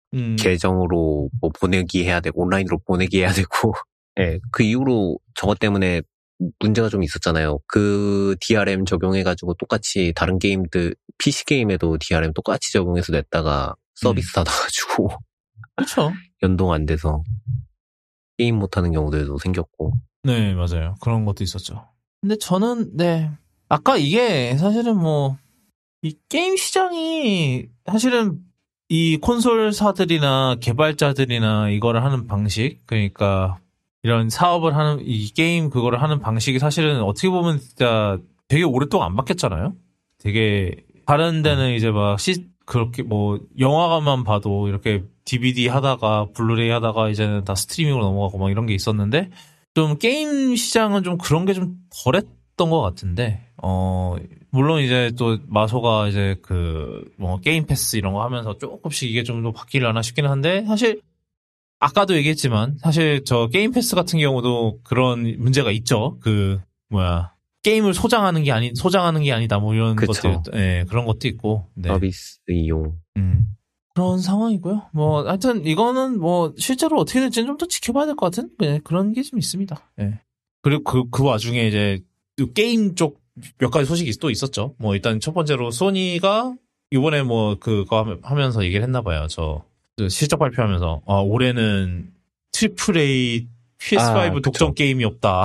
음. 계정으로 뭐 보내기 해야 되고 온라인으로 보내기 해야 되고 예, 그 이후로 저것 때문에 문제가 좀 있었잖아요. 그 디알엠 적용해가지고 똑같이 다른 게임들 피씨 게임에도 디알엠 똑같이 적용해서 냈다가 서비스 음. 닫아가지고 그렇죠. 연동 안 돼서 게임 못하는 경우들도 생겼고. 네, 맞아요. 그런 것도 있었죠. 근데 저는 네 아까 이게 사실은 뭐 이 게임 시장이 사실은 이 콘솔사들이나 개발자들이나 이거를 하는 방식, 그러니까 이런 사업을 하는 이 게임 그거를 하는 방식이 사실은 어떻게 보면 진짜 되게 오랫동안 안 바뀌었잖아요. 되게 다른 데는 이제 막 시, 그렇게 뭐 영화관만 봐도 이렇게 디비디 하다가 블루레이 하다가 이제는 다 스트리밍으로 넘어가고 막 이런 게 있었는데 좀 게임 시장은 좀 그런 게 좀 덜했던 것 같은데 어 물론 이제 또 마소가 이제 그 뭐 게임 패스 이런 거 하면서 조금씩 이게 좀 더 바뀌려나 싶기는 한데 사실 아까도 얘기했지만 사실 저 게임 패스 같은 경우도 그런 문제가 있죠. 그 뭐야 게임을 소장하는 게 아니 소장하는 게 아니다 뭐 이런 그쵸. 것들, 예 그런 것도 있고. 네. 서비스 이용. 음. 그런 상황이고요. 뭐 하여튼 이거는 뭐 실제로 어떻게 될지는 좀 더 지켜봐야 될 것 같은 네, 그런 게 좀 있습니다. 예. 그리고 그, 그 와중에 이제 게임 쪽 몇 가지 소식이 또 있었죠. 뭐 일단 첫 번째로 소니가 이번에 뭐 그거 하면서 얘기를 했나 봐요. 저 실적 발표하면서 아, 올해는 트리플 에이 피에스파이브 아, 독점 게임이 없다.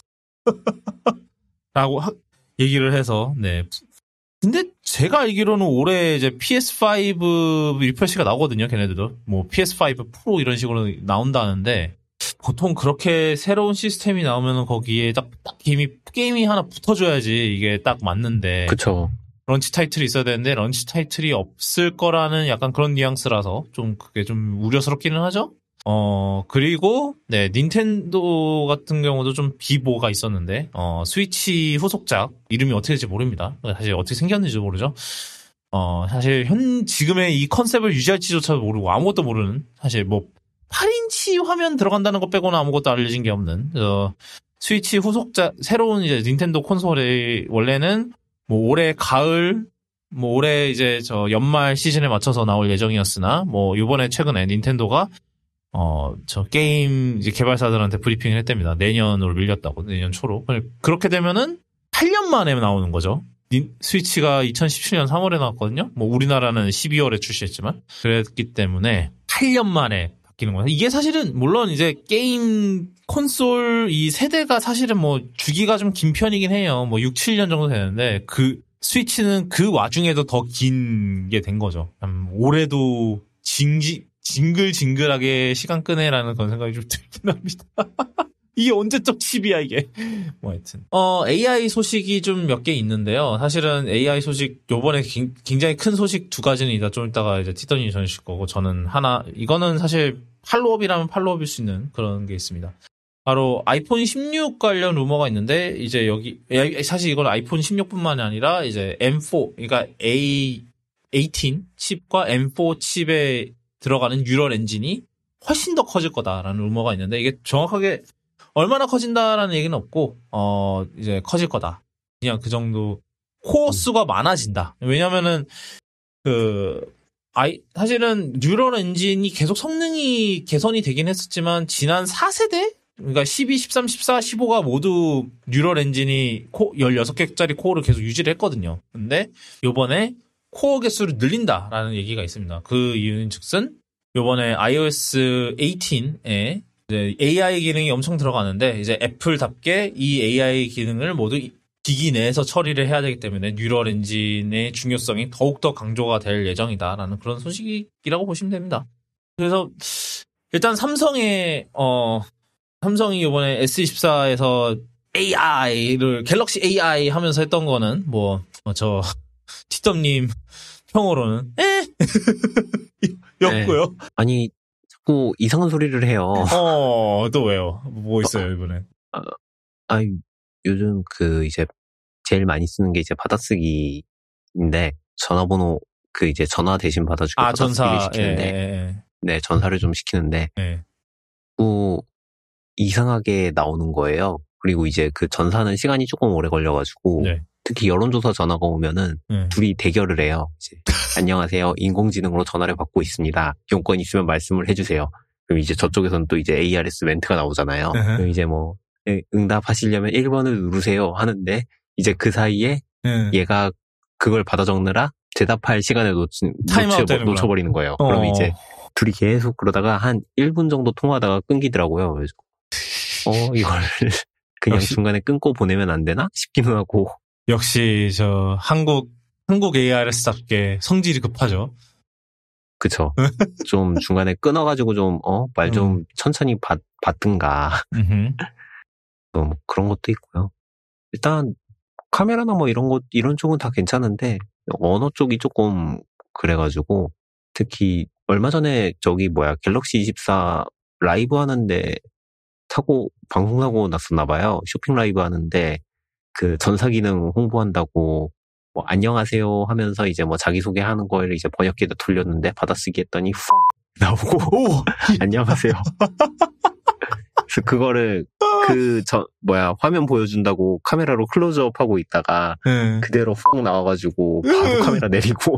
라고 하, 얘기를 해서 네. 근데 제가 알기로는 올해 이제 피에스파이브 리프레시가 나오거든요. 걔네들도 뭐 피에스파이브 프로 이런 식으로 나온다는데 보통 그렇게 새로운 시스템이 나오면 거기에 딱, 딱 게임이 게임이 하나 붙어줘야지 이게 딱 맞는데. 그쵸. 런치 타이틀이 있어야 되는데 런치 타이틀이 없을 거라는 약간 그런 뉘앙스라서 좀 그게 좀 우려스럽기는 하죠. 어 그리고 네 닌텐도 같은 경우도 좀 비보가 있었는데 어 스위치 후속작 이름이 어떻게 될지 모릅니다. 사실 어떻게 생겼는지도 모르죠. 어 사실 현 지금의 이 컨셉을 유지할지조차도 모르고 아무것도 모르는 사실 뭐 팔 인치 화면 들어간다는 것 빼고는 아무것도 알려진 게 없는 어, 스위치 후속작 새로운 이제 닌텐도 콘솔의 원래는 뭐 올해 가을, 뭐 올해 이제 저 연말 시즌에 맞춰서 나올 예정이었으나 뭐 이번에 최근에 닌텐도가 어 저 게임 이제 개발사들한테 브리핑을 했답니다. 내년으로 밀렸다고 내년 초로. 그렇게 되면은 팔 년 만에 나오는 거죠. 닌, 스위치가 이천십칠 년 삼월에 나왔거든요. 뭐 우리나라는 십이월에 출시했지만 그랬기 때문에 팔 년 만에 바뀌는 거예요. 이게 사실은 물론 이제 게임 콘솔 이 세대가 사실은 뭐 주기가 좀 긴 편이긴 해요. 뭐 육, 칠 년 정도 되는데 그 스위치는 그 와중에도 더 긴 게 된 거죠. 음, 올해도 징지, 징글징글하게 시간 끄네라는 그런 생각이 좀 들긴 합니다. 이게 언제적 칩이야 이게. 뭐 하여튼 어 에이아이 소식이 좀 몇 개 있는데요. 사실은 에이아이 소식 요번에 기, 굉장히 큰 소식 두 가지는 이따 좀 이따가 이제 티더니 전해주실 거고 저는 하나 이거는 사실 팔로업이라면 팔로업일 수 있는 그런 게 있습니다. 바로 아이폰 십육 관련 루머가 있는데 이제 여기 사실 이건 아이폰 십육뿐만이 아니라 이제 엠 포 그러니까 A 십팔 칩과 엠 사 칩에 들어가는 뉴럴 엔진이 훨씬 더 커질 거다라는 루머가 있는데 이게 정확하게 얼마나 커진다라는 얘기는 없고 어 이제 커질 거다. 그냥 그 정도 코어 수가 많아진다. 왜냐면은 그 아이 사실은 뉴럴 엔진이 계속 성능이 개선이 되긴 했었지만 지난 사 세대 그러니까 십이, 십삼, 십사, 십오가 모두 뉴럴 엔진이 코 열여섯 개짜리 코어를 계속 유지를 했거든요. 근데 요번에 코어 개수를 늘린다라는 얘기가 있습니다. 그 이유는 즉슨 요번에 아이오에스 십팔에 이제 에이아이 기능이 엄청 들어가는데 이제 애플답게 이 에이아이 기능을 모두 기기 내에서 처리를 해야 되기 때문에 뉴럴 엔진의 중요성이 더욱더 강조가 될 예정이다라는 그런 소식이라고 보시면 됩니다. 그래서 일단 삼성의 어 삼성이 이번에 에스 이십사에서 에이아이를 갤럭시 에이아이 하면서 했던 거는 뭐 저 티덤님 평으로는 에 였고요. 네. 아니 자꾸 이상한 소리를 해요. 어, 또 왜요? 뭐 있어요 이번에? 아, 아 요즘 그 이제 제일 많이 쓰는 게 이제 받아쓰기인데 전화번호 그 이제 전화 대신 받아주고 아, 받아쓰기를 전사. 시키는데 예, 예, 예. 네 전사를 좀 시키는데 예. 또 이상하게 나오는 거예요. 그리고 이제 그 전사는 시간이 조금 오래 걸려가지고 네. 특히 여론조사 전화가 오면은 네. 둘이 대결을 해요. 이제 안녕하세요. 인공지능으로 전화를 받고 있습니다. 용건 있으면 말씀을 해주세요. 그럼 이제 저쪽에서는 또 이제 에이알에스 멘트가 나오잖아요. 으흠. 그럼 이제 뭐 응답하시려면 일 번을 누르세요 하는데 이제 그 사이에 음. 얘가 그걸 받아 적느라 대답할 시간을 놓치, 타임아웃 놓쳐, 놓쳐버리는 거예요. 어. 그럼 이제 둘이 계속 그러다가 한 일 분 정도 통화하다가 끊기더라고요. 그래서 어 이걸 그냥 역시, 중간에 끊고 보내면 안 되나 싶기는 하고. 역시 저 한국 한국 에이알에스답게 성질이 급하죠. 그쵸. 좀 중간에 끊어가지고 좀 어 말 좀 음. 천천히 받, 받든가. 뭐 그런 것도 있고요. 일단 카메라나 뭐 이런 것 이런 쪽은 다 괜찮은데 언어 쪽이 조금 그래가지고 특히 얼마 전에 저기 뭐야 갤럭시 이십사 라이브 하는데 타고 방송 사고 났었나 봐요. 쇼핑 라이브 하는데 그 전사 기능 홍보한다고 뭐 안녕하세요 하면서 이제 뭐 자기소개하는 걸 이제 번역기에다 돌렸는데 받아쓰기 했더니 후 나오고 오! 안녕하세요. 그래서 그거를 그 저 뭐야 화면 보여준다고 카메라로 클로즈업 하고 있다가 음. 그대로 훅 나와가지고 바로 카메라 내리고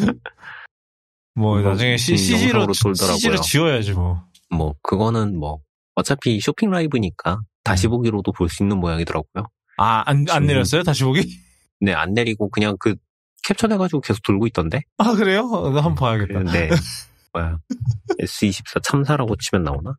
뭐 나중에 시, 씨지로 씨지로 지워야지 뭐. 뭐 그거는 뭐 어차피 쇼핑 라이브니까 다시 보기로도 볼 수 있는 모양이더라고요. 아, 안, 안 내렸어요? 다시 보기? 네, 안 내리고 그냥 그 캡처돼가지고 계속 돌고 있던데? 아, 그래요? 나 한번 봐야겠다. 네. 뭐야. 에스 이십사 참사라고 치면 나오나?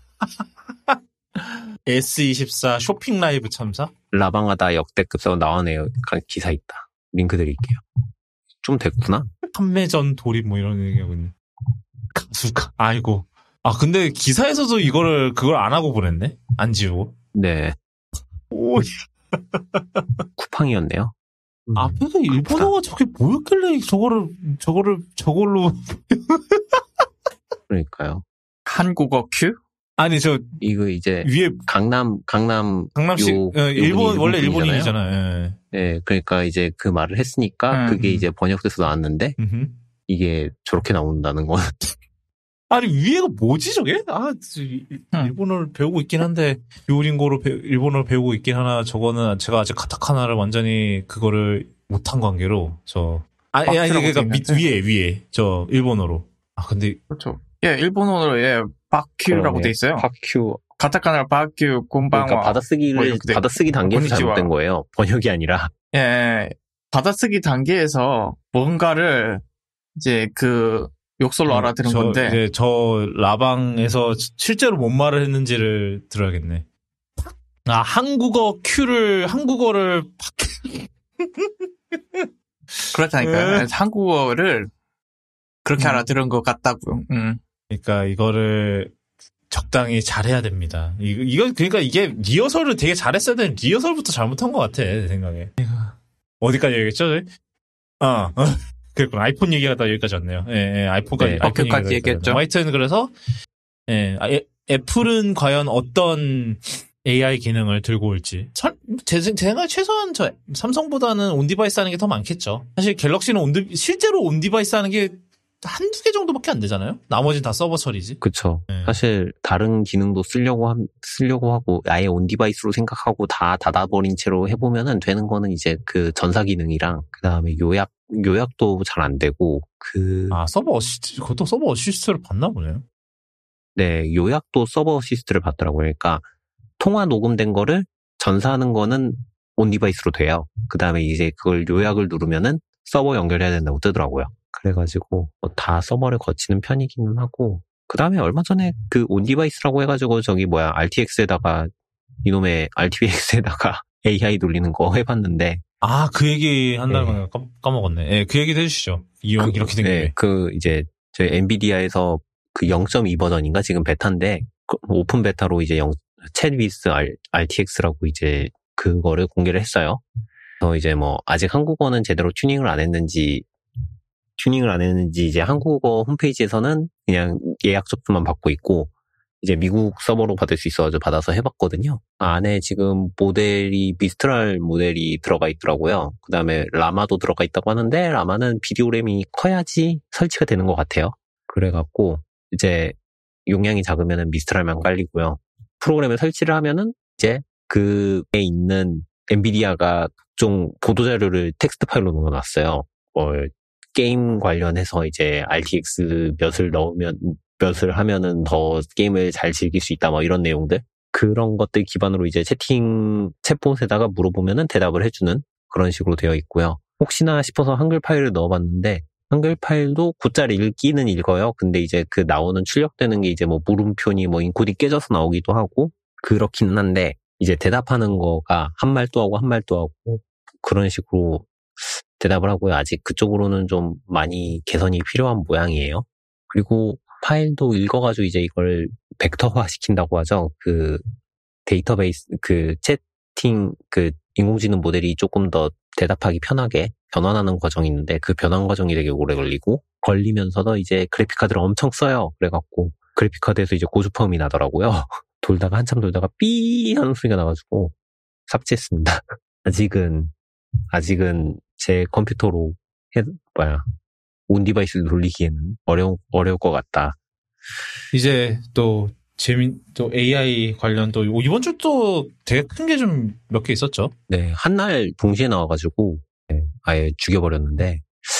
에스 이십사 쇼핑 라이브 참사? 라방하다 역대급 써 나오네요. 기사 있다. 링크 드릴게요. 좀 됐구나? 판매전 돌입 뭐 이런 얘기하거든요. 가수가. 아이고. 아, 근데 기사에서도 이거를, 그걸 안 하고 보냈네? 안 지우고. 네. 오. 쿠팡이었네요. 음, 앞에서 일본어가 저게 뭐였길래 저거를, 저거를, 저걸로. 그러니까요. 한국어 큐? 아니, 저. 이거 이제. 위에. 강남, 강남. 강남식. 요, 어, 일본, 원래 일본인이잖아요. 예. 네, 그러니까 이제 그 말을 했으니까 음. 그게 이제 번역돼서 나왔는데. 음흠. 이게 저렇게 나온다는 건. 아니, 위에가 뭐지, 저게? 아, 일본어를 음. 배우고 있긴 한데, 요린고로 배, 일본어를 배우고 있긴 하나, 저거는 제가 아직 카타카나를 완전히 그거를 못한 관계로, 저. 아니, 아니, 그러니까 밑, 위에, 위에, 저, 일본어로. 아, 근데. 그렇죠. 예, 일본어로, 예, 바큐라고 돼 있어요. 바큐. 가타카나로 바큐, 곤방와. 그러니까 받아쓰기를, 뭐 받아쓰기 단계에서 잘못된 거예요. 번역이 아니라. 예, 받아쓰기 단계에서 뭔가를, 이제 그, 욕설로 음, 알아들은 저, 건데. 이제 저 라방에서 실제로 뭔 말을 했는지를 들어야겠네. 아, 한국어 큐를, 한국어를. 그렇다니까요. 한국어를 그렇게 음. 알아들은 것 같다고요. 음. 그러니까 이거를 적당히 잘해야 됩니다. 이거, 이거, 그러니까 이게 리허설을 되게 잘했어야 되는 리허설부터 잘못한 것 같아, 내 생각에. 어디까지 얘기했죠? 어. 그랬구나. 아이폰 얘기하다 여기까지 왔네요. 예, 예 아이폰까지, 네, 아이폰 얘기까지 얘기했죠. 하여튼 그래서, 예, 아, 애, 애플은 과연 어떤 에이아이 기능을 들고 올지. 설, 제, 제 생각에 최소한 저 삼성보다는 온디바이스 하는 게 더 많겠죠. 사실 갤럭시는 온디, 실제로 온디바이스 하는 게 한두 개 정도밖에 안 되잖아요? 나머지는 다 서버 처리지. 그쵸. 네. 사실 다른 기능도 쓰려고 함, 쓰려고 하고 아예 온 디바이스로 생각하고 다 닫아버린 채로 해보면은 되는 거는 이제 그 전사 기능이랑 그 다음에 요약, 요약도 잘 안 되고 그. 아, 서버 어시스트, 그것도 서버 어시스트를 받나 보네요. 네, 요약도 서버 어시스트를 받더라고요. 그러니까 통화 녹음된 거를 전사하는 거는 온 디바이스로 돼요. 그 다음에 이제 그걸 요약을 누르면은 서버 연결해야 된다고 뜨더라고요. 그래가지고 뭐 다 서버를 거치는 편이기는 하고 그 다음에 얼마 전에 그 온디바이스라고 해가지고 저기 뭐야 알티엑스에다가 이놈의 알티비엑스에다가 에이아이 돌리는 거 해봤는데 아 그 얘기 한다는 거 네. 까먹었네. 예, 그 얘기도 해주시죠. 이용 그, 이렇게 된 게. 네, 그 이제 저희 엔비디아에서 그 영 점 이 버전인가 지금 베타인데 그 오픈 베타로 이제 챗 위스 알티엑스라고 이제 그거를 공개를 했어요. 그래서 이제 뭐 아직 한국어는 제대로 튜닝을 안 했는지 튜닝을 안 했는지 이제 한국어 홈페이지에서는 그냥 예약 접수만 받고 있고 이제 미국 서버로 받을 수 있어가지고 받아서 해봤거든요. 안에 지금 모델이 미스트랄 모델이 들어가 있더라고요. 그 다음에 라마도 들어가 있다고 하는데 라마는 비디오 램이 커야지 설치가 되는 것 같아요. 그래갖고 이제 용량이 작으면은 미스트랄만 깔리고요. 프로그램에 설치를 하면은 이제 그에 있는 엔비디아가 각종 보도자료를 텍스트 파일로 넣어놨어요. 뭐, 게임 관련해서 이제 알티엑스 몇을 넣으면, 몇을 하면은 더 게임을 잘 즐길 수 있다, 뭐 이런 내용들. 그런 것들 기반으로 이제 채팅, 챗봇에다가 물어보면은 대답을 해주는 그런 식으로 되어 있고요. 혹시나 싶어서 한글 파일을 넣어봤는데, 한글 파일도 곧잘 읽기는 읽어요. 근데 이제 그 나오는 출력되는 게 이제 뭐 물음표니 뭐 인코딩 깨져서 나오기도 하고, 그렇기는 한데, 이제 대답하는 거가 한 말 또 하고 한 말 또 하고, 그런 식으로 대답을 하고요. 아직 그쪽으로는 좀 많이 개선이 필요한 모양이에요. 그리고 파일도 읽어가지고 이제 이걸 벡터화 시킨다고 하죠. 그 데이터베이스, 그 채팅, 그 인공지능 모델이 조금 더 대답하기 편하게 변환하는 과정이 있는데 그 변환 과정이 되게 오래 걸리고 걸리면서도 이제 그래픽카드를 엄청 써요. 그래갖고 그래픽카드에서 이제 고주파음이 나더라고요. 돌다가 한참 돌다가 삐 하는 소리가 나가지고 삭제했습니다. 아직은 아직은 제 컴퓨터로 해, 뭐야 온 디바이스를 돌리기에는 어려운 어려울 것 같다. 이제 또 재미 또 에이아이 관련 또 이번 주 또 되게 큰 게 좀 몇 개 있었죠. 네, 한날 동시에 나와가지고 네, 아예 죽여버렸는데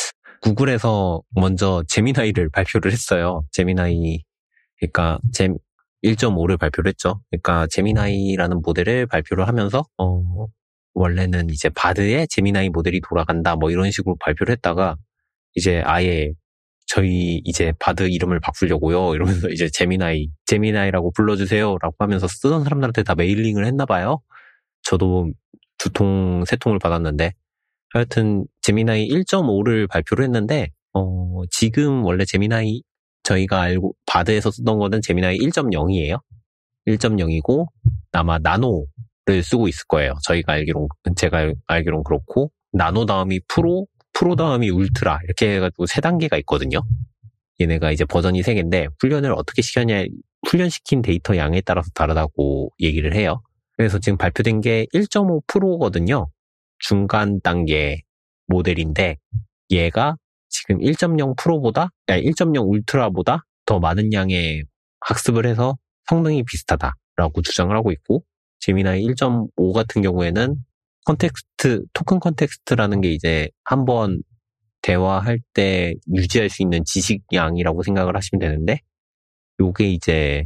구글에서 먼저 제미나이를 발표를 했어요. 제미나이 그러니까 제 일 점 오를 발표를 했죠. 그러니까 제미나이라는 모델을 발표를 하면서 어 원래는 이제 바드에 제미나이 모델이 돌아간다 뭐 이런 식으로 발표를 했다가 이제 아예 저희 이제 바드 이름을 바꾸려고요 이러면서 이제 제미나이 제미나이라고 불러주세요라고 하면서 쓰던 사람들한테 다 메일링을 했나봐요. 저도 두 통, 세 통을 받았는데 하여튼 제미나이 일 점 오를 발표를 했는데 어 지금 원래 제미나이 저희가 알고 바드에서 쓰던 거는 제미나이 일 점 영이에요. 일 점 영이고 아마 나노를 쓰고 있을 거예요. 저희가 알기론 제가 알기론 그렇고 나노 다음이 프로, 프로 다음이 울트라 이렇게 해가지고 세 단계가 있거든요. 얘네가 이제 버전이 세 개인데 훈련을 어떻게 시켰냐 훈련시킨 데이터 양에 따라서 다르다고 얘기를 해요. 그래서 지금 발표된 게 일 점 오 프로거든요. 중간 단계 모델인데 얘가 지금 일 점 영 프로보다 아니 일 점 영 울트라보다 더 많은 양의 학습을 해서 성능이 비슷하다라고 주장을 하고 있고 제미나이 일 점 오 같은 경우에는 컨텍스트 토큰 컨텍스트라는 게 이제 한번 대화할 때 유지할 수 있는 지식량이라고 생각을 하시면 되는데 요게 이제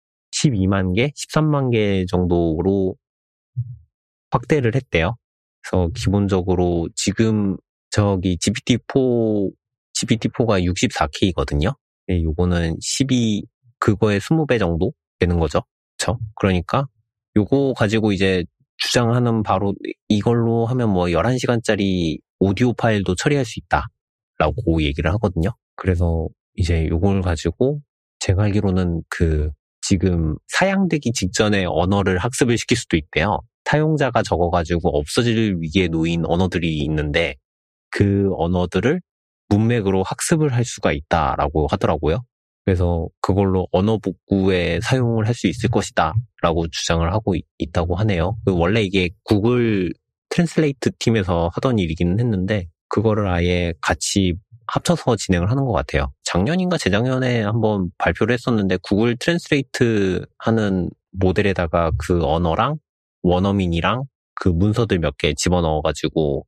십이만 개, 십삼만 개 정도로 확대를 했대요. 그래서 기본적으로 지금 저기 지피티 사, 지피티 사가 육십사 케이거든요. 네, 요거는 십이, 그거의 이십 배 정도 되는 거죠. 그쵸? 그러니까 요거 가지고 이제 주장하는 바로 이걸로 하면 뭐 열한 시간짜리 오디오 파일도 처리할 수 있다라고 얘기를 하거든요. 그래서 이제 요걸 가지고 제가 알기로는 그 지금 사양되기 직전에 언어를 학습을 시킬 수도 있대요. 사용자가 적어가지고 없어질 위기에 놓인 언어들이 있는데 그 언어들을 문맥으로 학습을 할 수가 있다라고 하더라고요. 그래서 그걸로 언어 복구에 사용을 할 수 있을 것이다 라고 주장을 하고 있, 있다고 하네요. 원래 이게 구글 트랜슬레이트 팀에서 하던 일이기는 했는데 그거를 아예 같이 합쳐서 진행을 하는 것 같아요. 작년인가 재작년에 한번 발표를 했었는데 구글 트랜슬레이트 하는 모델에다가 그 언어랑 원어민이랑 그 문서들 몇 개 집어넣어가지고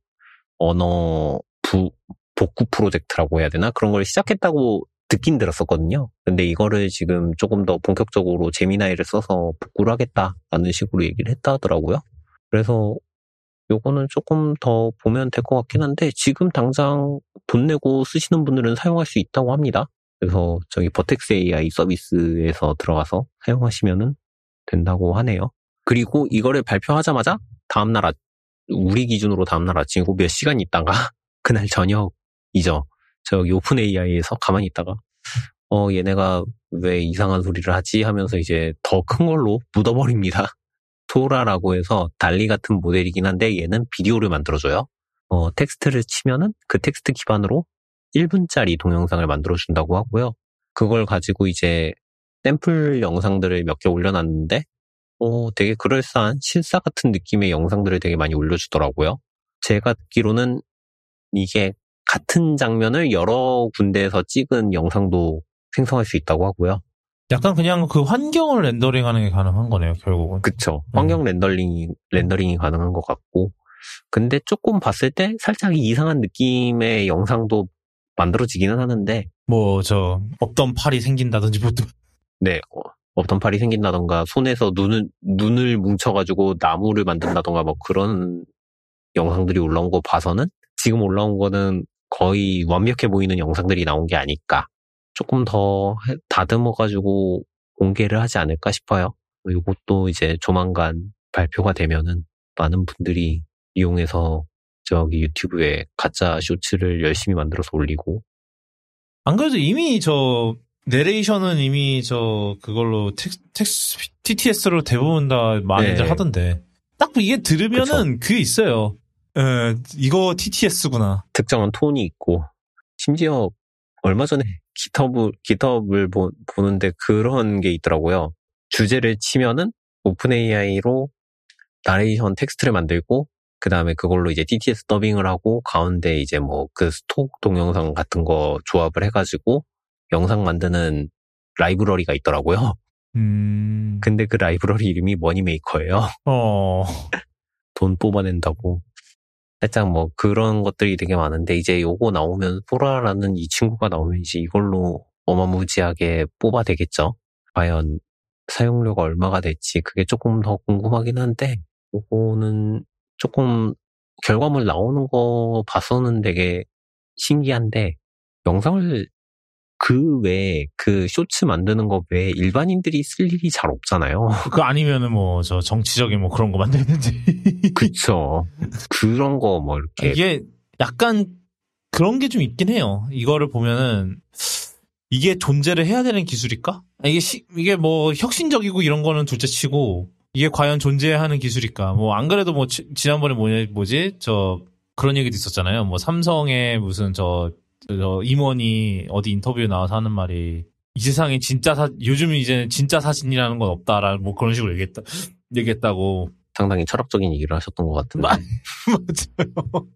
언어 부, 복구 프로젝트라고 해야 되나? 그런 걸 시작했다고 듣긴 들었었거든요. 근데 이거를 지금 조금 더 본격적으로 제미나이를 써서 복구를 하겠다라는 식으로 얘기를 했다 하더라고요. 그래서 요거는 조금 더 보면 될 것 같긴 한데 지금 당장 돈 내고 쓰시는 분들은 사용할 수 있다고 합니다. 그래서 저기 버텍스 에이아이 서비스에서 들어가서 사용하시면은 된다고 하네요. 그리고 이거를 발표하자마자 다음날 아, 우리 기준으로 다음날 아침이고 몇 시간 있다가 그날 저녁이죠. 저기 오픈 에이아이에서 가만히 있다가 어 얘네가 왜 이상한 소리를 하지 하면서 이제 더 큰 걸로 묻어버립니다. 소라라고 해서 달리 같은 모델이긴 한데 얘는 비디오를 만들어줘요. 어 텍스트를 치면은 그 텍스트 기반으로 일 분짜리 동영상을 만들어준다고 하고요. 그걸 가지고 이제 샘플 영상들을 몇 개 올려놨는데 어 되게 그럴싸한 실사 같은 느낌의 영상들을 되게 많이 올려주더라고요. 제가 듣기로는 이게 같은 장면을 여러 군데에서 찍은 영상도 생성할 수 있다고 하고요. 약간 그냥 그 환경을 렌더링하는 게 가능한 거네요, 결국은. 그쵸. 환경 렌더링이, 렌더링이 가능한 것 같고, 근데 조금 봤을 때 살짝 이상한 느낌의 영상도 만들어지기는 하는데 뭐 저 없던 팔이 생긴다든지 뭐 또 네, 어, 없던 팔이 생긴다던가 손에서 눈을 눈을 뭉쳐가지고 나무를 만든다던가 뭐 그런 영상들이 올라온 거 봐서는 지금 올라온 거는 거의 완벽해 보이는 영상들이 나온 게 아닐까. 조금 더 다듬어가지고 공개를 하지 않을까 싶어요. 이것도 이제 조만간 발표가 되면은 많은 분들이 이용해서 저기 유튜브에 가짜 쇼츠를 열심히 만들어서 올리고. 안 그래도 이미 저 내레이션은 이미 저 그걸로 텍스, 텍스 티티에스로 대부분 다 많이들 네. 하던데 딱 이게 들으면은 그쵸. 그게 있어요. 에, 이거 티티에스구나. 특정한 톤이 있고 심지어 얼마 전에 깃허브, 깃허브를 보, 보는데 그런 게 있더라고요. 주제를 치면은 오픈에이아이로 나레이션 텍스트를 만들고 그 다음에 그걸로 이제 티티에스 더빙을 하고 가운데 이제 뭐 그 스톡 동영상 같은 거 조합을 해가지고 영상 만드는 라이브러리가 있더라고요. 음. 근데 그 라이브러리 이름이 머니메이커예요. 어. 돈 뽑아낸다고. 살짝 뭐 그런 것들이 되게 많은데 이제 요거 나오면 소라라는 이 친구가 나오면 이제 이걸로 어마무지하게 뽑아대겠죠. 과연 사용료가 얼마가 될지 그게 조금 더 궁금하긴 한데 요거는 조금 결과물 나오는 거 봐서는 되게 신기한데 영상을 그 외에 그 쇼츠 만드는 거 외에 일반인들이 쓸 일이 잘 없잖아요. 그 아니면은 뭐 저 정치적인 뭐 그런 거 만들든지. 그쵸. 그런 거 뭐 이렇게. 이게 약간 그런 게 좀 있긴 해요. 이거를 보면은 이게 존재를 해야 되는 기술일까? 이게 시, 이게 뭐 혁신적이고 이런 거는 둘째치고 이게 과연 존재하는 기술일까? 뭐 안 그래도 뭐 지, 지난번에 뭐냐 뭐지 저 그런 얘기도 있었잖아요. 뭐 삼성의 무슨 저 저 임원이 어디 인터뷰에 나와서 하는 말이 이 세상에 진짜 사 요즘은 이제는 진짜 사진이라는 건 없다라는 뭐 그런 식으로 얘기했다 얘기했다고. 상당히 철학적인 얘기를 하셨던 것 같은데. 맞아요.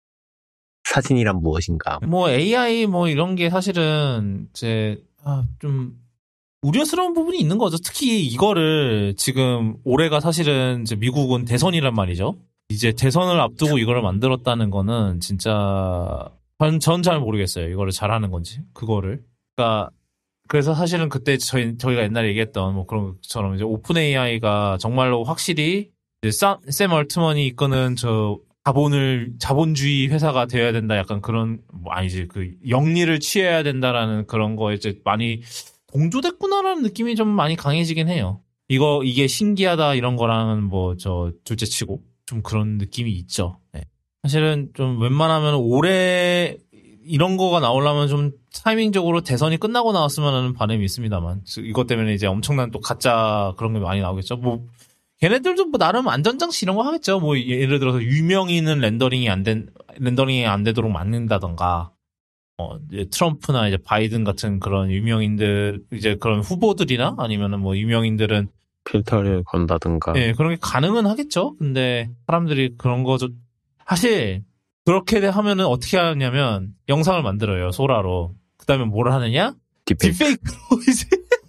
사진이란 무엇인가? 뭐 에이아이 뭐 이런 게 사실은 이제 아, 좀 우려스러운 부분이 있는 거죠. 특히 이거를 지금 올해가 사실은 이제 미국은 대선이란 말이죠. 이제 대선을 앞두고 이거를 만들었다는 거는 진짜 전 잘 모르겠어요. 이거를 잘하는 건지 그거를. 그러니까 그래서 사실은 그때 저희 저희가 옛날에 얘기했던 뭐 그런 것처럼 이제 오픈 에이아이가 정말로 확실히 이제 사, 샘 얼트먼이 이끄는 저 자본을 자본주의 회사가 되어야 된다. 약간 그런 뭐 아니지 그 영리를 취해야 된다라는 그런 거에 이제 많이 동조됐구나라는 느낌이 좀 많이 강해지긴 해요. 이거 이게 신기하다 이런 거랑은 뭐 저 둘째치고 좀 그런 느낌이 있죠. 네. 사실은 좀 웬만하면 올해 이런 거가 나오려면 좀 타이밍적으로 대선이 끝나고 나왔으면 하는 바람이 있습니다만 이것 때문에 이제 엄청난 또 가짜 그런 게 많이 나오겠죠. 뭐 걔네들도 뭐 나름 안전장치 이런 거 하겠죠. 뭐 예를 들어서 유명인은 렌더링이 안 된 렌더링이 안 되도록 막는다던가. 어, 이제 트럼프나 이제 바이든 같은 그런 유명인들, 이제 그런 후보들이나 아니면은 뭐 유명인들은 필터를 건다든가. 예, 그런 게 가능은 하겠죠. 근데 사람들이 그런 거 좀, 사실 그렇게 하면은 어떻게 하냐면 영상을 만들어요, 소라로. 그 다음에 뭘 하느냐? 딥페이크. 딥페이크로 이제.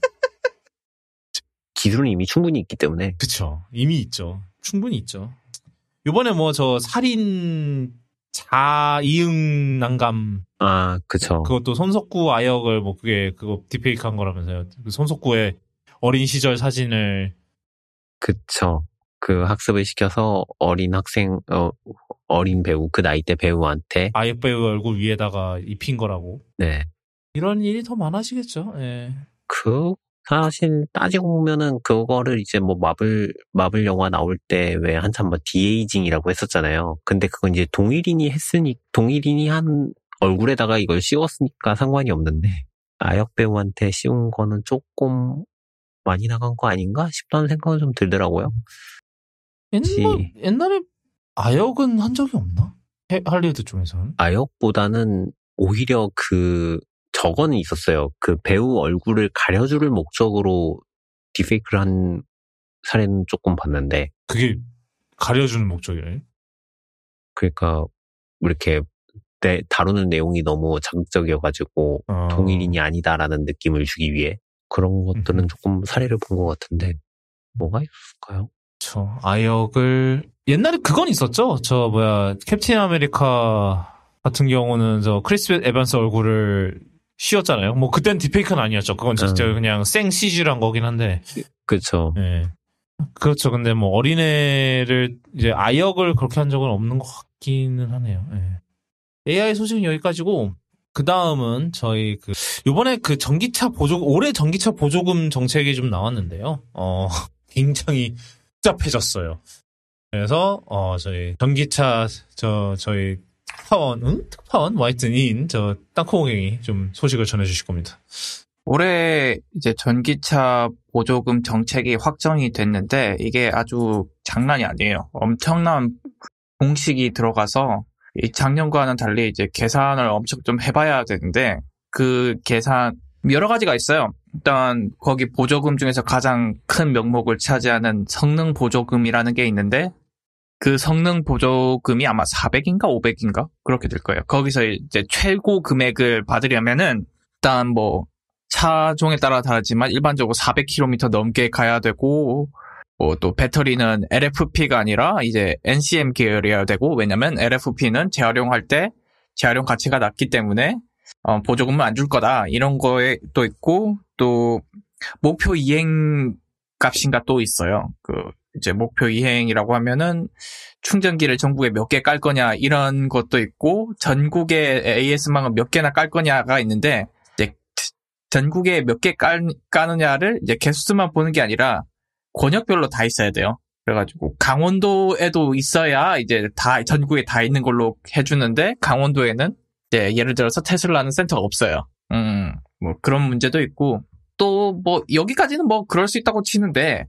기술은 이미 충분히 있기 때문에. 그쵸. 이미 있죠. 충분히 있죠. 요번에 뭐 저 살인 자이응 난감. 아, 그쵸. 그것도 손석구 아역을 뭐 그게 그거 딥페이크 한 거라면서요. 그 손석구의 어린 시절 사진을. 그쵸. 그 학습을 시켜서 어린 학생, 어, 어린 배우, 그 나이 때 배우한테. 아역 배우 얼굴 위에다가 입힌 거라고. 네. 이런 일이 더 많아지겠죠. 예. 그, 사실 따지고 보면은 그거를 이제 뭐 마블, 마블 영화 나올 때 왜 한참 뭐 디에이징이라고 했었잖아요. 근데 그건 이제 동일인이 했으니, 동일인이 한 얼굴에다가 이걸 씌웠으니까 상관이 없는데, 아역 배우한테 씌운 거는 조금 많이 나간 거 아닌가 싶다는 생각은 좀 들더라고요. 옛날, 옛날에 아역은 한 적이 없나? 해, 할리우드 쪽에서는? 아역보다는 오히려 그, 저거는 있었어요. 그 배우 얼굴을 가려줄 목적으로 딥페이크를 한 사례는 조금 봤는데. 그게 가려주는 목적이에요? 그러니까 이렇게 내, 다루는 내용이 너무 자극적이어가지고 어... 동일인이 아니다라는 느낌을 주기 위해 그런 것들은 음. 조금 사례를 본 것 같은데 뭐가 있었을까요? 그쵸. 아역을 옛날에 그건 있었죠. 저 뭐야 캡틴 아메리카 같은 경우는 저 크리스 에반스 얼굴을 씌웠잖아요. 뭐 그땐 딥페이크는 아니었죠. 그건 진짜 음. 그냥 생 씨지란 거긴 한데. 그렇죠. 네. 그렇죠. 근데 뭐 어린애를 이제 아역을 그렇게 한 적은 없는 것 같기는 하네요. 네. 에이아이 소식은 여기까지고 그 다음은 저희 그 요번에 그 전기차 보조 올해 전기차 보조금 정책이 좀 나왔는데요. 어 굉장히 복잡해졌어요. 그래서 어 저희 전기차 저 저희 특파원 응? 특파원 와이튼인 저 땅콩호갱이 좀 소식을 전해주실 겁니다. 올해 이제 전기차 보조금 정책이 확정이 됐는데 이게 아주 장난이 아니에요. 엄청난 공식이 들어가서 작년과는 달리 이제 계산을 엄청 좀 해봐야 되는데 그 계산 여러 가지가 있어요. 일단 거기 보조금 중에서 가장 큰 명목을 차지하는 성능 보조금이라는 게 있는데 그 성능 보조금이 아마 사백인가 오백인가 그렇게 될 거예요. 거기서 이제 최고 금액을 받으려면은 일단 뭐 차종에 따라 다르지만 일반적으로 사백 킬로미터 넘게 가야 되고 뭐 또 배터리는 엘에프피가 아니라 이제 엔씨엠 계열이어야 되고 왜냐면 엘에프피는 재활용할 때 재활용 가치가 낮기 때문에 어, 보조금을 안 줄 거다 이런 거에 또 있고 또 목표 이행 값인가 또 있어요. 그 이제 목표 이행이라고 하면은 충전기를 전국에 몇 개 깔 거냐 이런 것도 있고 전국에 에이에스망을 몇 개나 깔 거냐가 있는데 이제 전국에 몇 개 까느냐를 이제 개수수만 보는 게 아니라 권역별로 다 있어야 돼요. 그래가지고 강원도에도 있어야 이제 다 전국에 다 있는 걸로 해주는데 강원도에는 이제 예를 들어서 테슬라는 센터가 없어요. 음, 뭐 그런 문제도 있고 또 뭐 여기까지는 뭐 그럴 수 있다고 치는데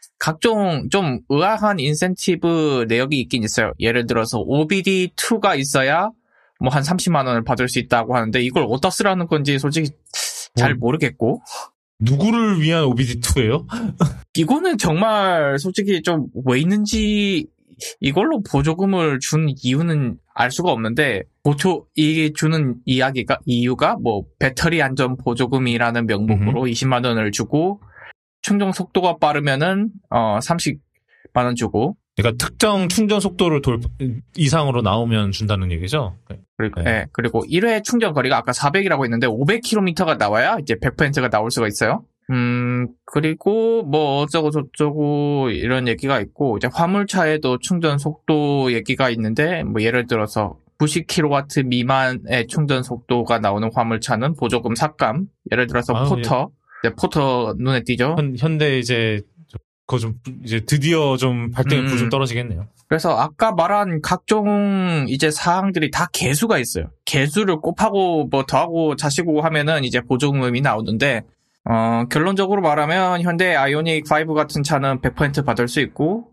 각종 좀 의아한 인센티브 내역이 있긴 있어요. 예를 들어서 오비디이가 있어야 뭐 한 삼십만 원을 받을 수 있다고 하는데 이걸 어디다 쓰라는 건지 솔직히 잘 모르겠고. 누구를 위한 오비디이예요? 이거는 정말 솔직히 좀 왜 있는지 이걸로 보조금을 준 이유는 알 수가 없는데 보초 이게 주는 이야기가 이유가 뭐 배터리 안전 보조금이라는 명목으로 음흠. 이십만 원을 주고 충전 속도가 빠르면은 어 삼십만 원 주고 그러니까 특정 충전 속도를 돌 이상으로 나오면 준다는 얘기죠. 그리고 네. 네. 그리고 일 회 충전 거리가 아까 사백이라고 했는데 오백 킬로미터가 나와야 이제 백 퍼센트가 나올 수가 있어요. 음, 그리고 뭐 어쩌고 저쩌고 이런 얘기가 있고 이제 화물차에도 충전 속도 얘기가 있는데 뭐 예를 들어서 구십 킬로와트 미만의 충전 속도가 나오는 화물차는 보조금 삭감. 예를 들어서 아유, 포터. 예. 이제 포터 눈에 띄죠. 현, 현대 이제 그거 좀 이제 드디어 좀 발등에 불 좀 음. 떨어지겠네요. 그래서 아까 말한 각종 이제 사항들이 다 개수가 있어요. 개수를 곱하고 뭐 더하고 자시고 하면은 이제 보조금이 나오는데 어, 결론적으로 말하면 현대 아이오닉 오 같은 차는 백 퍼센트 받을 수 있고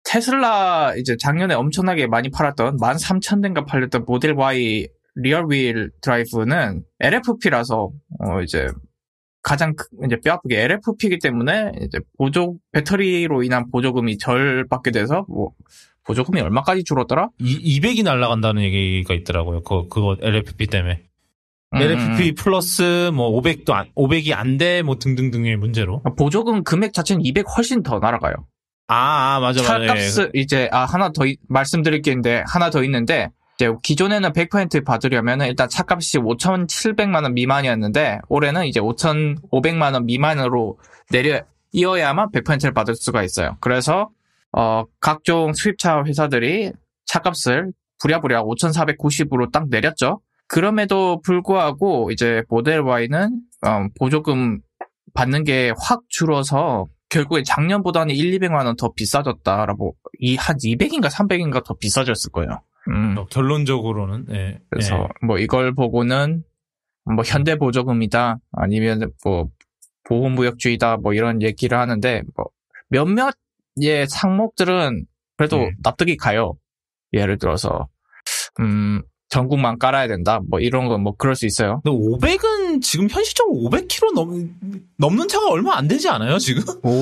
테슬라 이제 작년에 엄청나게 많이 팔았던 만 삼천 대인가 팔렸던 모델 Y 리얼 휠 드라이브는 엘에프피라서 어 이제 가장 이제 뼈아프게 엘에프피이기 때문에 이제 보조 배터리로 인한 보조금이 절 받게 돼서 뭐 보조금이 얼마까지 줄었더라? 이, 이백이 날아간다는 얘기가 있더라고요. 그 그거 엘에프피 때문에. 음. 엘에프피 플러스 뭐 오백도 안, 오백이 안 돼 뭐 등등등의 문제로. 보조금 금액 자체는 이백 훨씬 더 날아가요. 아, 아 맞아 맞아. 차값을 예. 이제 아 하나 더 말씀드릴 게 있는데 하나 더 있는데 이제 기존에는 백 퍼센트 받으려면은 일단 차값이 오천칠백만 원 미만이었는데 올해는 이제 오천오백만 원 미만으로 내려 이어야만 백 퍼센트를 받을 수가 있어요. 그래서 어 각종 수입차 회사들이 차값을 부랴부랴 오천사백구십으로 딱 내렸죠. 그럼에도 불구하고 이제 모델 Y는 어, 보조금 받는 게 확 줄어서 결국에 작년보다는 일, 이백만 원 더 비싸졌다라고 이 한 이백인가 삼백인가 더 비싸졌을 거예요. 음. 어, 결론적으로는 네. 그래서 네. 뭐 이걸 보고는 뭐 현대 보조금이다 아니면 뭐 보호무역주의다 뭐 이런 얘기를 하는데 뭐 몇몇의 상목들은 그래도 네. 납득이 가요. 예를 들어서 음. 전국만 깔아야 된다. 뭐 이런 건 뭐 그럴 수 있어요. 근데 오백은 지금 현실적으로 오백 킬로미터 넘, 넘는 차가 얼마 안 되지 않아요, 지금?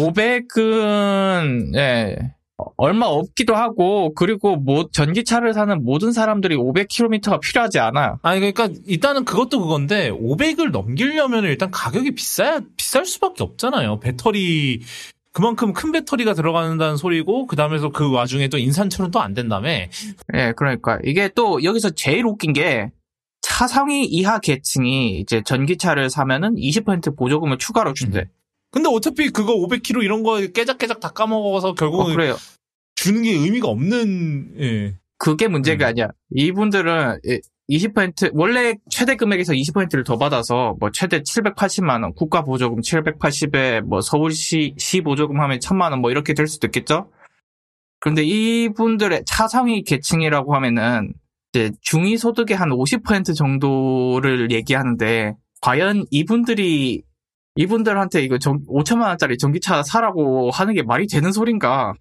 오백은 예. 얼마 없기도 하고 그리고 뭐 전기차를 사는 모든 사람들이 오백 킬로미터가 필요하지 않아요. 아니 그러니까 일단은 그것도 그건데 오백을 넘기려면 일단 가격이 비싸야 비쌀 수밖에 없잖아요. 배터리 그만큼 큰 배터리가 들어간다는 소리고, 그 다음에서 그 와중에 또 인산철은 또 안 된다며. 예, 그러니까. 이게 또 여기서 제일 웃긴 게, 차상위 이하 계층이 이제 전기차를 사면은 이십 퍼센트 보조금을 추가로 준대. 음. 근데 어차피 그거 오백 킬로미터 이런 거 깨작깨작 다 까먹어서 결국은. 어, 그래요. 주는 게 의미가 없는, 예. 그게 문제가 음. 아니야. 이분들은 이십 퍼센트, 원래 최대 금액에서 이십 퍼센트를 더 받아서 뭐 최대 칠백팔십만 원, 국가 보조금 칠백팔십에 뭐 서울시 시 보조금 하면 천만 원 뭐 이렇게 될 수도 있겠죠? 그런데 이분들의 차상위 계층이라고 하면은 이제 중위소득의 한 오십 퍼센트 정도를 얘기하는데 과연 이분들이 이분들한테 이거 전, 오천만 원짜리 전기차 사라고 하는 게 말이 되는 소린가?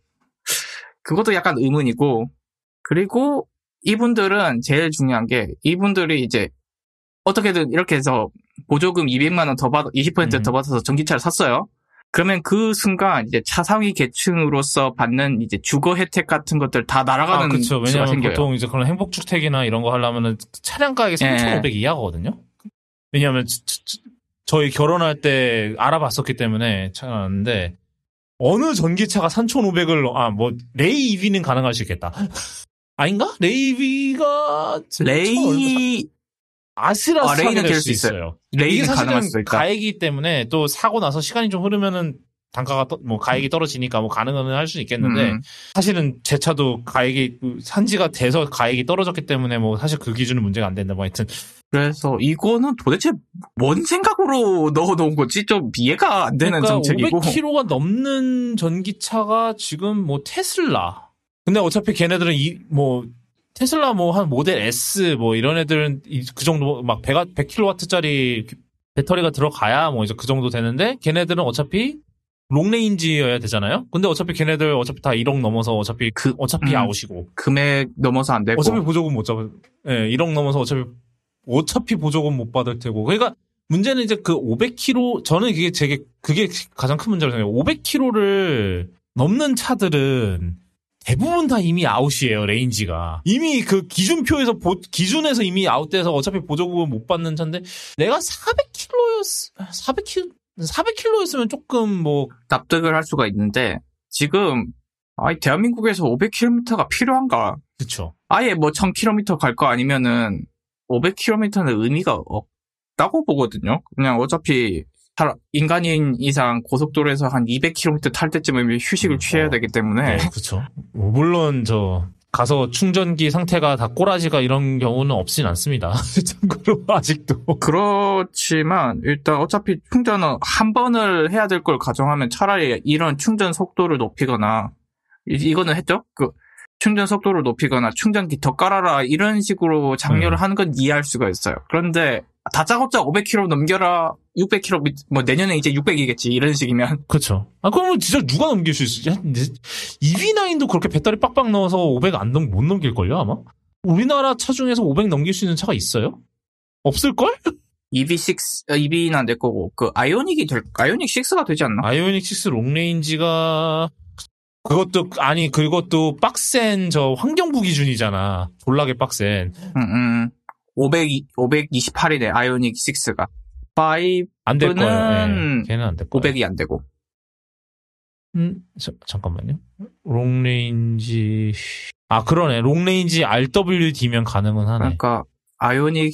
그것도 약간 의문이고, 그리고 이분들은 제일 중요한 게 이분들이 이제 어떻게든 이렇게 해서 보조금 이백만 원 더 받아 이십 퍼센트 음. 더 받아서 전기차를 샀어요. 그러면 그 순간 이제 차상위 계층으로서 받는 이제 주거 혜택 같은 것들 다 날아가는 아, 그렇죠. 왜냐면 생겨요. 보통 이제 그런 행복주택이나 이런 거 하려면은 차량 가격이 삼천오백 예. 이하거든요. 왜냐하면 저희 결혼할 때 알아봤었기 때문에 찾아놨는데 어느 전기차가 삼천오백을 아 뭐 레이 이브이는 가능할 수 있겠다. 아닌가? 레이 이브이가 레이 아슬아슬하게 아, 레이는 될 수 있어요. 있어요. 레이는 가능할 수 있다. 가액이기 때문에 또 사고 나서 시간이 좀 흐르면은 단가가 떠, 뭐 가액이 떨어지니까 뭐 가능은 할 수 있겠는데 음. 사실은 제 차도 가액이 산지가 돼서 가액이 떨어졌기 때문에 뭐 사실 그 기준은 문제가 안 된다. 뭐 하여튼 그래서 이거는 도대체 뭔 생각으로 넣어놓은 거지? 좀 이해가 안 되는 그러니까 정책이고. 오백 킬로미터가 넘는 전기차가 지금 뭐 테슬라. 근데 어차피 걔네들은 이 뭐 테슬라 뭐 한 모델 S 뭐 이런 애들은 그 정도 막 백 킬로와트짜리 배터리가 들어가야 뭐 이제 그 정도 되는데 걔네들은 어차피 롱레인지여야 되잖아요. 근데 어차피 걔네들 어차피 다 일억 넘어서 어차피 그 어차피 음, 아웃이고 금액 넘어서 안 되고 어차피 보조금 못 잡아. 예, 네, 일억 넘어서 어차피 어차피 보조금 못 받을 테고. 그러니까 문제는 이제 그 오백 킬로미터 저는 그게 제게 그게 가장 큰 문제라고 생각해요. 오백 킬로미터를 넘는 차들은 대부분 다 이미 아웃이에요, 레인지가. 이미 그 기준표에서, 보, 기준에서 이미 아웃돼서 어차피 보조금을 못 받는 차인데, 내가 사백 킬로미터였, 사백 킬로미터, 사백 킬로미터였으면 조금 뭐. 납득을 할 수가 있는데, 지금, 아이, 대한민국에서 오백 킬로미터가 필요한가? 그쵸. 아예 뭐 천 킬로미터 갈 거 아니면은, 오백 킬로미터는 의미가 없다고 보거든요. 그냥 어차피, 인간인 이상 고속도로에서 한 이백 킬로미터 탈 때쯤에 휴식을 취해야 어, 되기 때문에. 네, 그렇죠. 물론 저 가서 충전기 상태가 다 꼬라지가 이런 경우는 없진 않습니다. 참고로 아직도. 그렇지만 일단 어차피 충전은 한 번을 해야 될 걸 가정하면 차라리 이런 충전 속도를 높이거나 이, 이거는 했죠? 그 충전 속도를 높이거나 충전기 더 깔아라 이런 식으로 장려를 음. 하는 건 이해할 수가 있어요. 그런데 다짜고짜 오백 킬로미터 넘겨라 육백 킬로미터 뭐 내년에 이제 육백이겠지 이런 식이면 그렇죠. 아 그러면 진짜 누가 넘길 수 있어? 이브이나인도 그렇게 배터리 빡빡 넣어서 오백 안 넘 못 넘길걸요 아마? 우리나라 차 중에서 오백 넘길 수 있는 차가 있어요? 없을걸? 이브이 육, 이브이는 안 될 거고 그 아이오닉이 될 아이오닉 육가 되지 않나? 아이오닉 육 롱레인지가 그것도 아니 그것도 빡센 저 환경부 기준이잖아. 졸라게 빡센. 음, 음. 오백, 오백이십팔이네 아이오닉 육가. 안 될 거예요. 네, 걔는 안 될 거예요. 오백이 안 되고. 음, 저, 잠깐만요. 롱레인지 아 그러네. 롱레인지 알더블유디면 가능은 하네. 그러니까 아이오닉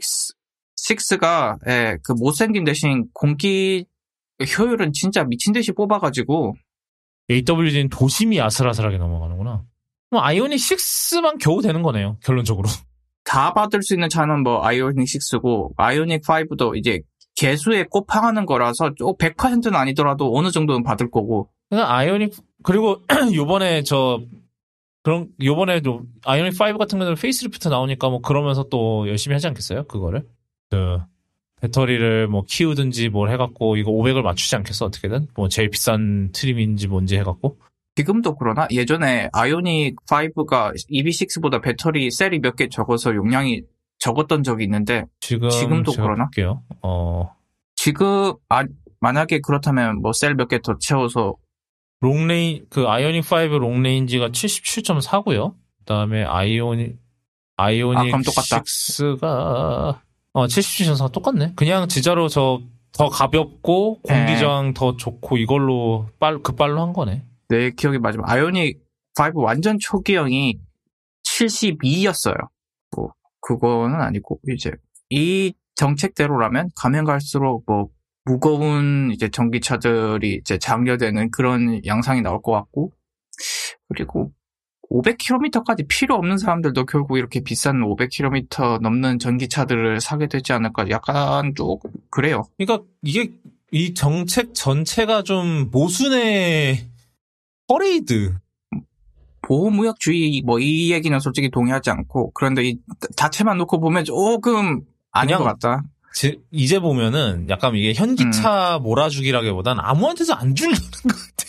육가 예, 그 못생긴 대신 공기 효율은 진짜 미친 듯이 뽑아가지고. 에이더블유디는 도심이 아슬아슬하게 넘어가는구나. 그럼 아이오닉 육만 겨우 되는 거네요. 결론적으로. 다 받을 수 있는 차는 뭐 아이오닉 육고 아이오닉 오도 이제 개수에 곱하는 거라서 백 퍼센트는 아니더라도 어느 정도는 받을 거고. 그냥 아이오닉 그리고 요번에 저 그런 요번에도 아이오닉 오 같은 경우는 페이스리프트 나오니까 뭐 그러면서 또 열심히 하지 않겠어요? 그거를 그 배터리를 뭐 키우든지 뭘 해갖고 이거 오백을 맞추지 않겠어 어떻게든 뭐 제일 비싼 트림인지 뭔지 해갖고. 지금도 그러나? 예전에 아이오닉 오가 이브이 육보다 배터리 셀이 몇 개 적어서 용량이 적었던 적이 있는데 지금 지금도 그러나? 볼게요. 어 지금 아, 만약에 그렇다면 뭐 셀 몇 개 더 채워서 롱레인 그 아이오닉 오 롱레인지가 칠십칠 점 사고요. 그다음에 아이오닉 아이오닉 아, 그럼 똑같다. 육가 어 칠십칠 점 사 똑같네. 그냥 진짜로 저 더 가볍고 공기 저항 네. 더 좋고 이걸로 빨 급발로 한 거네. 내 기억이 맞으면 아이오닉 오 완전 초기형이 칠십이였어요. 뭐 그거는 아니고 이제 이 정책대로라면 가면 갈수록 뭐 무거운 이제 전기차들이 이제 장려되는 그런 양상이 나올 것 같고, 그리고 오백 킬로미터까지 필요 없는 사람들도 결국 이렇게 비싼 오백 킬로미터 넘는 전기차들을 사게 되지 않을까, 약간 조금 그래요. 그러니까 이게 이 정책 전체가 좀 모순의 퍼레이드. 보호무역주의 뭐 이 얘기는 솔직히 동의하지 않고, 그런데 이 자체만 놓고 보면 조금 아닌 것 같다. 지, 이제 보면은 약간 이게 현기차 음. 몰아주기라기보단 아무한테도 안 주려는 것 같아.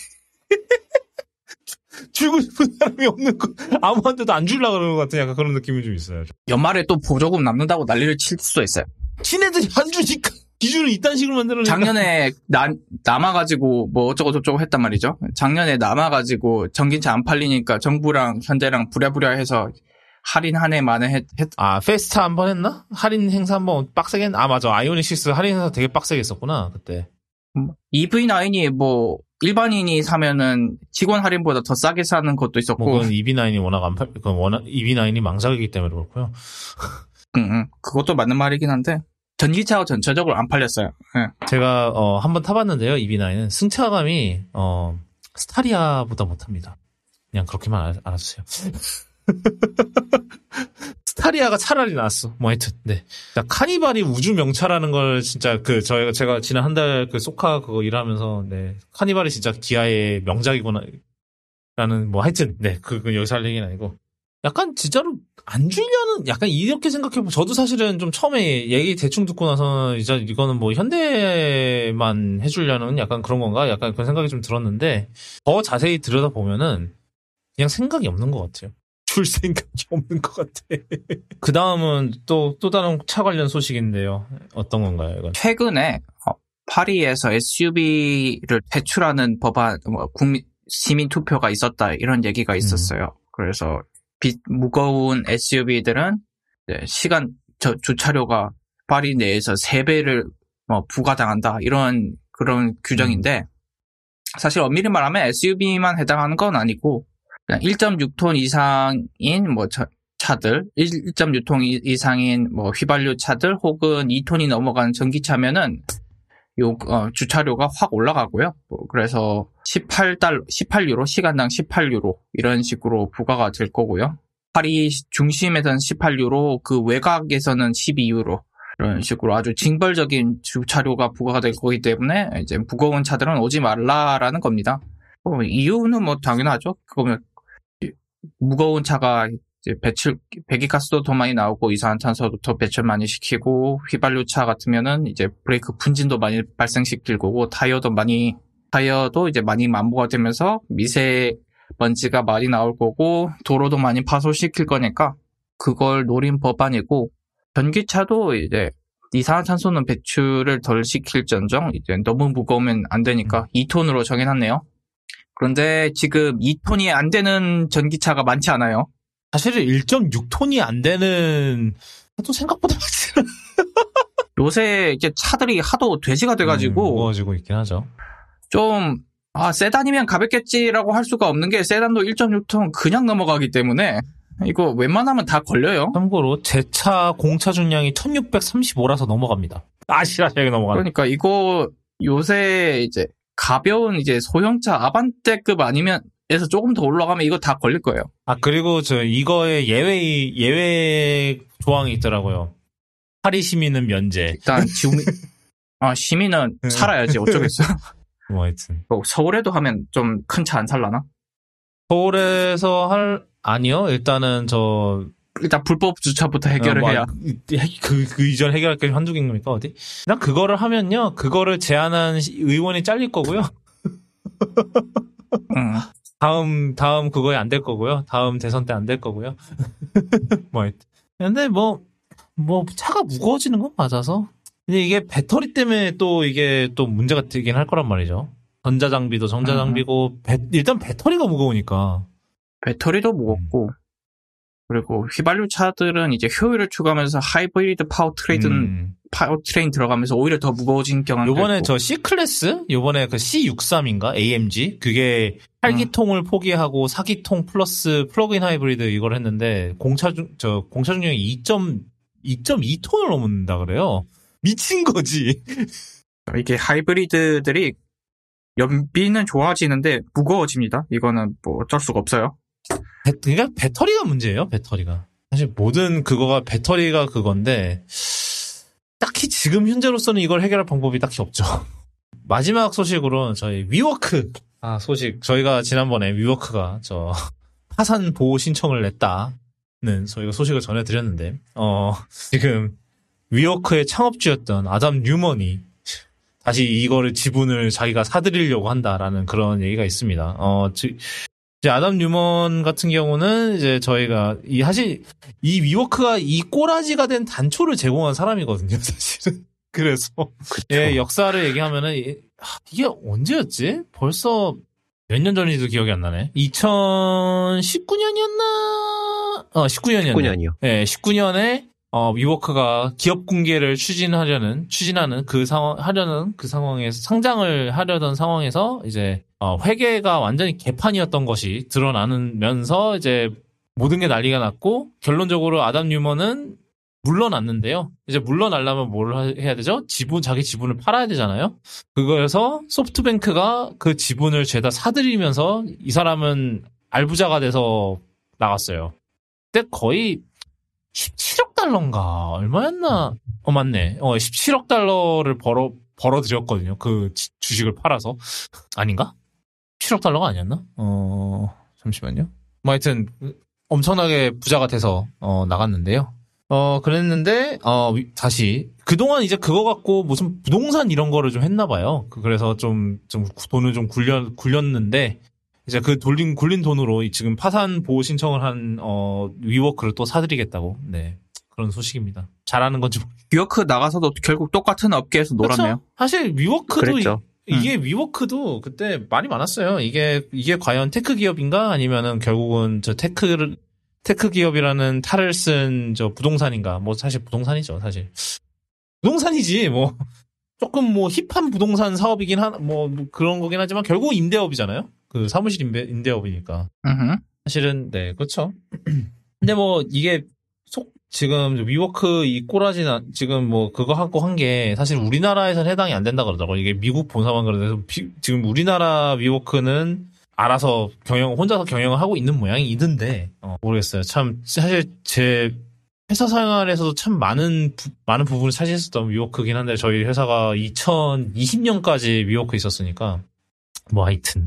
주고 싶은 사람이 없는 거, 아무한테도 안 주려고 그러는 것 같은 약간 그런 느낌이 좀 있어요. 연말에 또 보조금 남는다고 난리를 칠 수도 있어요. 친애들이 안 주니까 기준을 이딴 식으로 만들어내니까. 작년에 나, 남아가지고 뭐 어쩌고저쩌고 했단 말이죠. 작년에 남아가지고 전기차 안 팔리니까 정부랑 현대랑 부랴부랴 해서 할인 한 해 만에 했, 했. 아, 페스타 한번 했나? 할인 행사 한번 빡세게 했나? 아, 맞아. 아이오닉 식스 할인 행사 되게 빡세게 했었구나, 그때. 이브이 나인이 뭐, 일반인이 사면은 직원 할인보다 더 싸게 사는 것도 있었고. 뭐, 그건 이브이 나인이 워낙 안 팔, 그건 워낙, 이브이 나인이 망작이기 때문에 그렇고요. 응, 응. 그것도 맞는 말이긴 한데, 전기차가 전체적으로 안 팔렸어요. 응. 제가, 어, 한번 타봤는데요, 이브이 나인은. 승차감이, 어, 스타리아보다 못합니다. 그냥 그렇게만 알, 알아주세요. 스타리아가 차라리 나았어. 뭐 하여튼, 네. 자, 카니발이 우주 명차라는 걸 진짜 그, 저희가, 제가 지난 한 달 그 소카 그거 일하면서, 네. 카니발이 진짜 기아의 명작이구나. 라는, 뭐 하여튼, 네. 그건 여기서 할 얘기는 아니고. 약간 진짜로 안 주려는, 약간 이렇게 생각해보면, 저도 사실은 좀 처음에 얘기 대충 듣고 나서, 이제 이거는 뭐 현대만 해주려는 약간 그런 건가? 약간 그런 생각이 좀 들었는데, 더 자세히 들여다보면은, 그냥 생각이 없는 것 같아요. 줄 생각이 없는 것 같아. 그 다음은 또, 또 다른 차 관련 소식인데요. 어떤 건가요, 이건? 최근에, 어, 파리에서 에스유브이를 퇴출하는 법안, 뭐, 국민, 시민 투표가 있었다, 이런 얘기가 있었어요. 음. 그래서, 비, 무거운 에스유브이들은, 시간, 저, 주차료가 파리 내에서 세 배를, 뭐, 부과당한다, 이런, 그런 규정인데, 음. 사실 엄밀히 말하면 에스유브이만 해당하는 건 아니고, 일 점 육 톤 이상인 뭐 차, 차들, 일 점 육 톤 이상인 뭐 휘발유 차들 혹은 이 톤이 넘어가는 전기차면은 요 어, 주차료가 확 올라가고요. 뭐 그래서 십팔 달러, 십팔 유로, 시간당 십팔 유로 이런 식으로 부과가 될 거고요. 파리 중심에서는 십팔 유로, 그 외곽에서는 십이 유로 이런 식으로 아주 징벌적인 주차료가 부과가 될 거기 때문에 이제 무거운 차들은 오지 말라라는 겁니다. 어, 이유는 뭐 당연하죠. 그거면 무거운 차가 이제 배출, 배기가스도 더 많이 나오고 이산화탄소도 더 배출 많이 시키고, 휘발유 차 같으면은 이제 브레이크 분진도 많이 발생시킬 거고, 타이어도 많이, 타이어도 이제 많이 만보가 되면서 미세먼지가 많이 나올 거고, 도로도 많이 파손시킬 거니까, 그걸 노린 법안이고, 전기차도 이제 이산화탄소는 배출을 덜 시킬전정, 이제 너무 무거우면 안 되니까 이 톤으로 정해놨네요. 그런데 지금 이 톤이 안 되는 전기차가 많지 않아요. 사실은 일 점 육 톤이 안 되는 또 생각보다 많지. 요새 이제 차들이 하도 돼지가 돼가지고 음, 무거워지고 있긴 하죠. 좀 아 세단이면 가볍겠지라고 할 수가 없는 게 세단도 일 점 육 톤 그냥 넘어가기 때문에 이거 웬만하면 다 걸려요. 참고로 제 차 공차 중량이 천육백삼십오라서 넘어갑니다. 아시라시하게 넘어가네. 그러니까 이거 요새 이제 가벼운 이제 소형차 아반떼급 아니면 에서 조금 더 올라가면 이거 다 걸릴 거예요. 아, 그리고 저 이거에 예외 예외 조항이 있더라고요. 파리 시민은 면제. 일단 지금 아 시민은 살아야지 어쩌겠어. 뭐 하여튼. 뭐 서울에도 하면 좀 큰 차 안 살라나? 서울에서 할 아니요. 일단은 저 일단 불법 주차부터 해결을 어, 뭐, 해야. 그, 그 이전 해결할 게 한두 개인 겁니까, 어디? 난 그거를 하면요, 그거를 제안한 의원이 잘릴 거고요. 음. 다음, 다음 그거에 안 될 거고요. 다음 대선 때 안 될 거고요. 뭐, 근데 뭐, 뭐, 차가 무거워지는 건 맞아서. 근데 이게 배터리 때문에 또 이게 또 문제가 되긴 할 거란 말이죠. 전자장비도 전자장비고, 음. 배, 일단 배터리가 무거우니까. 배터리도 무겁고. 그리고 휘발유 차들은 이제 효율을 추구하면서 하이브리드 파워트레인 음. 파워트레인 들어가면서 오히려 더 무거워진 경향도 요번에 있고. 저 C클래스 요번에 그 씨 육십삼인가 에이엠지 그게 팔 기통을 음. 포기하고 사 기통 플러스 플러그인 하이브리드 이걸 했는데 공차 중 저 공차 중량이 이 점 이 톤을 넘는다 그래요. 미친 거지. 이게 하이브리드들이 연비는 좋아지는데 무거워집니다. 이거는 뭐 어쩔 수가 없어요. 배, 그러니까 배터리가 문제예요. 배터리가 사실 모든 그거가 배터리가 그건데 딱히 지금 현재로서는 이걸 해결할 방법이 딱히 없죠. 마지막 소식으로 저희 위워크 아 소식 저희가 지난번에 위워크가 저 파산 보호 신청을 냈다는 저희가 소식을 전해드렸는데 어 지금 위워크의 창업주였던 아담 뉴먼이 다시 이거를 지분을 자기가 사들이려고 한다라는 그런 얘기가 있습니다. 어, 지, 이제 아담 뉴먼 같은 경우는 이제 저희가 이 사실 이 위워크가 이 꼬라지가 된 단초를 제공한 사람이거든요, 사실은. 그래서 예, 역사를 얘기하면은 이게 언제였지? 벌써 몇 년 전인지도 기억이 안 나네. 이천십구 년이었나? 어, 십구 년이었네. 십구 년이요. 예, 십구 년에 어, 위워크가 기업 공개를 추진하려는, 추진하는 그 상황, 하려는 그 상황에서, 상장을 하려던 상황에서, 이제, 어, 회계가 완전히 개판이었던 것이 드러나면서, 이제, 모든 게 난리가 났고, 결론적으로 아담 뉴먼은 물러났는데요. 이제 물러나려면 뭘 해야 되죠? 지분, 자기 지분을 팔아야 되잖아요? 그거에서 소프트뱅크가 그 지분을 죄다 사들이면서, 이 사람은 알부자가 돼서 나갔어요. 근데 거의, 십칠억 달러인가 얼마였나? 어 맞네. 어 십칠억 달러를 벌어 벌어들였거든요. 그 지, 주식을 팔아서 아닌가? 십칠억 달러가 아니었나? 어 잠시만요. 뭐 하여튼 엄청나게 부자가 돼서 어 나갔는데요. 어 그랬는데 어 다시 그동안 이제 그거 갖고 무슨 부동산 이런 거를 좀 했나 봐요. 그래서 좀 좀 돈을 좀 굴려 굴렸는데. 이제 그 돌린, 굴린 돈으로 지금 파산 보호 신청을 한, 어, 위워크를 또 사드리겠다고. 네. 그런 소식입니다. 잘하는 건지 모르겠어요. 위워크 나가서도 결국 똑같은 업계에서 놀았네요. 그렇죠? 사실 위워크도, 이, 음. 이게 위워크도 그때 말이 많았어요. 이게, 이게 과연 테크 기업인가? 아니면은 결국은 저 테크, 테크 기업이라는 탈을 쓴 저 부동산인가? 뭐 사실 부동산이죠, 사실. 부동산이지, 뭐. 조금 뭐 힙한 부동산 사업이긴 한, 뭐 그런 거긴 하지만 결국 임대업이잖아요? 그 사무실 임대, 임대업이니까. 으흠. 사실은, 네, 그렇죠. 근데 뭐, 이게, 속, 지금, 위워크 이 꼬라지나, 지금 뭐, 그거 하고 한 게, 사실 우리나라에서는 해당이 안 된다 그러더라고요. 이게 미국 본사만 그래서, 지금 우리나라 위워크는 알아서 경영, 혼자서 경영을 하고 있는 모양이던데, 어, 모르겠어요. 참, 사실 제 회사 생활에서도 참 많은, 부, 많은 부분을 차지했었던 위워크긴 한데, 저희 회사가 이천이십 년까지 위워크 있었으니까, 뭐, 하여튼.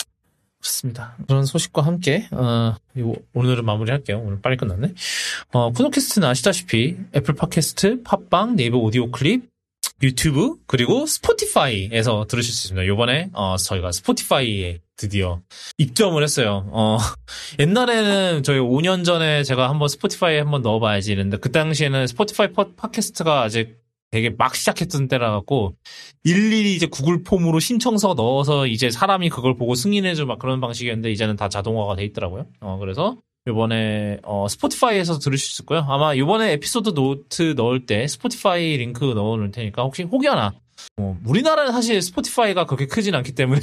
그렇습니다. 그런 소식과 함께 어, 오늘은 마무리할게요. 오늘 빨리 끝났네. 어, 푸노캐스트는 아시다시피 애플 팟캐스트, 팟빵, 네이버 오디오 클립, 유튜브 그리고 스포티파이에서 들으실 수 있습니다. 이번에 어, 저희가 스포티파이에 드디어 입점을 했어요. 어, 옛날에는 저희 오 년 전에 제가 한번 스포티파이에 한번 넣어봐야지 이랬는데 그 당시에는 스포티파이 팟캐스트가 아직 되게 막 시작했던 때라 갖고 일일이 이제 구글 폼으로 신청서 넣어서 이제 사람이 그걸 보고 승인해줘 막 그런 방식이었는데 이제는 다 자동화가 돼 있더라고요. 어 그래서 이번에 어 스포티파이에서 들을 수 있을 거예요. 아마 이번에 에피소드 노트 넣을 때 스포티파이 링크 넣어놓을 테니까 혹시 혹여나 뭐 우리나라는 사실 스포티파이가 그렇게 크진 않기 때문에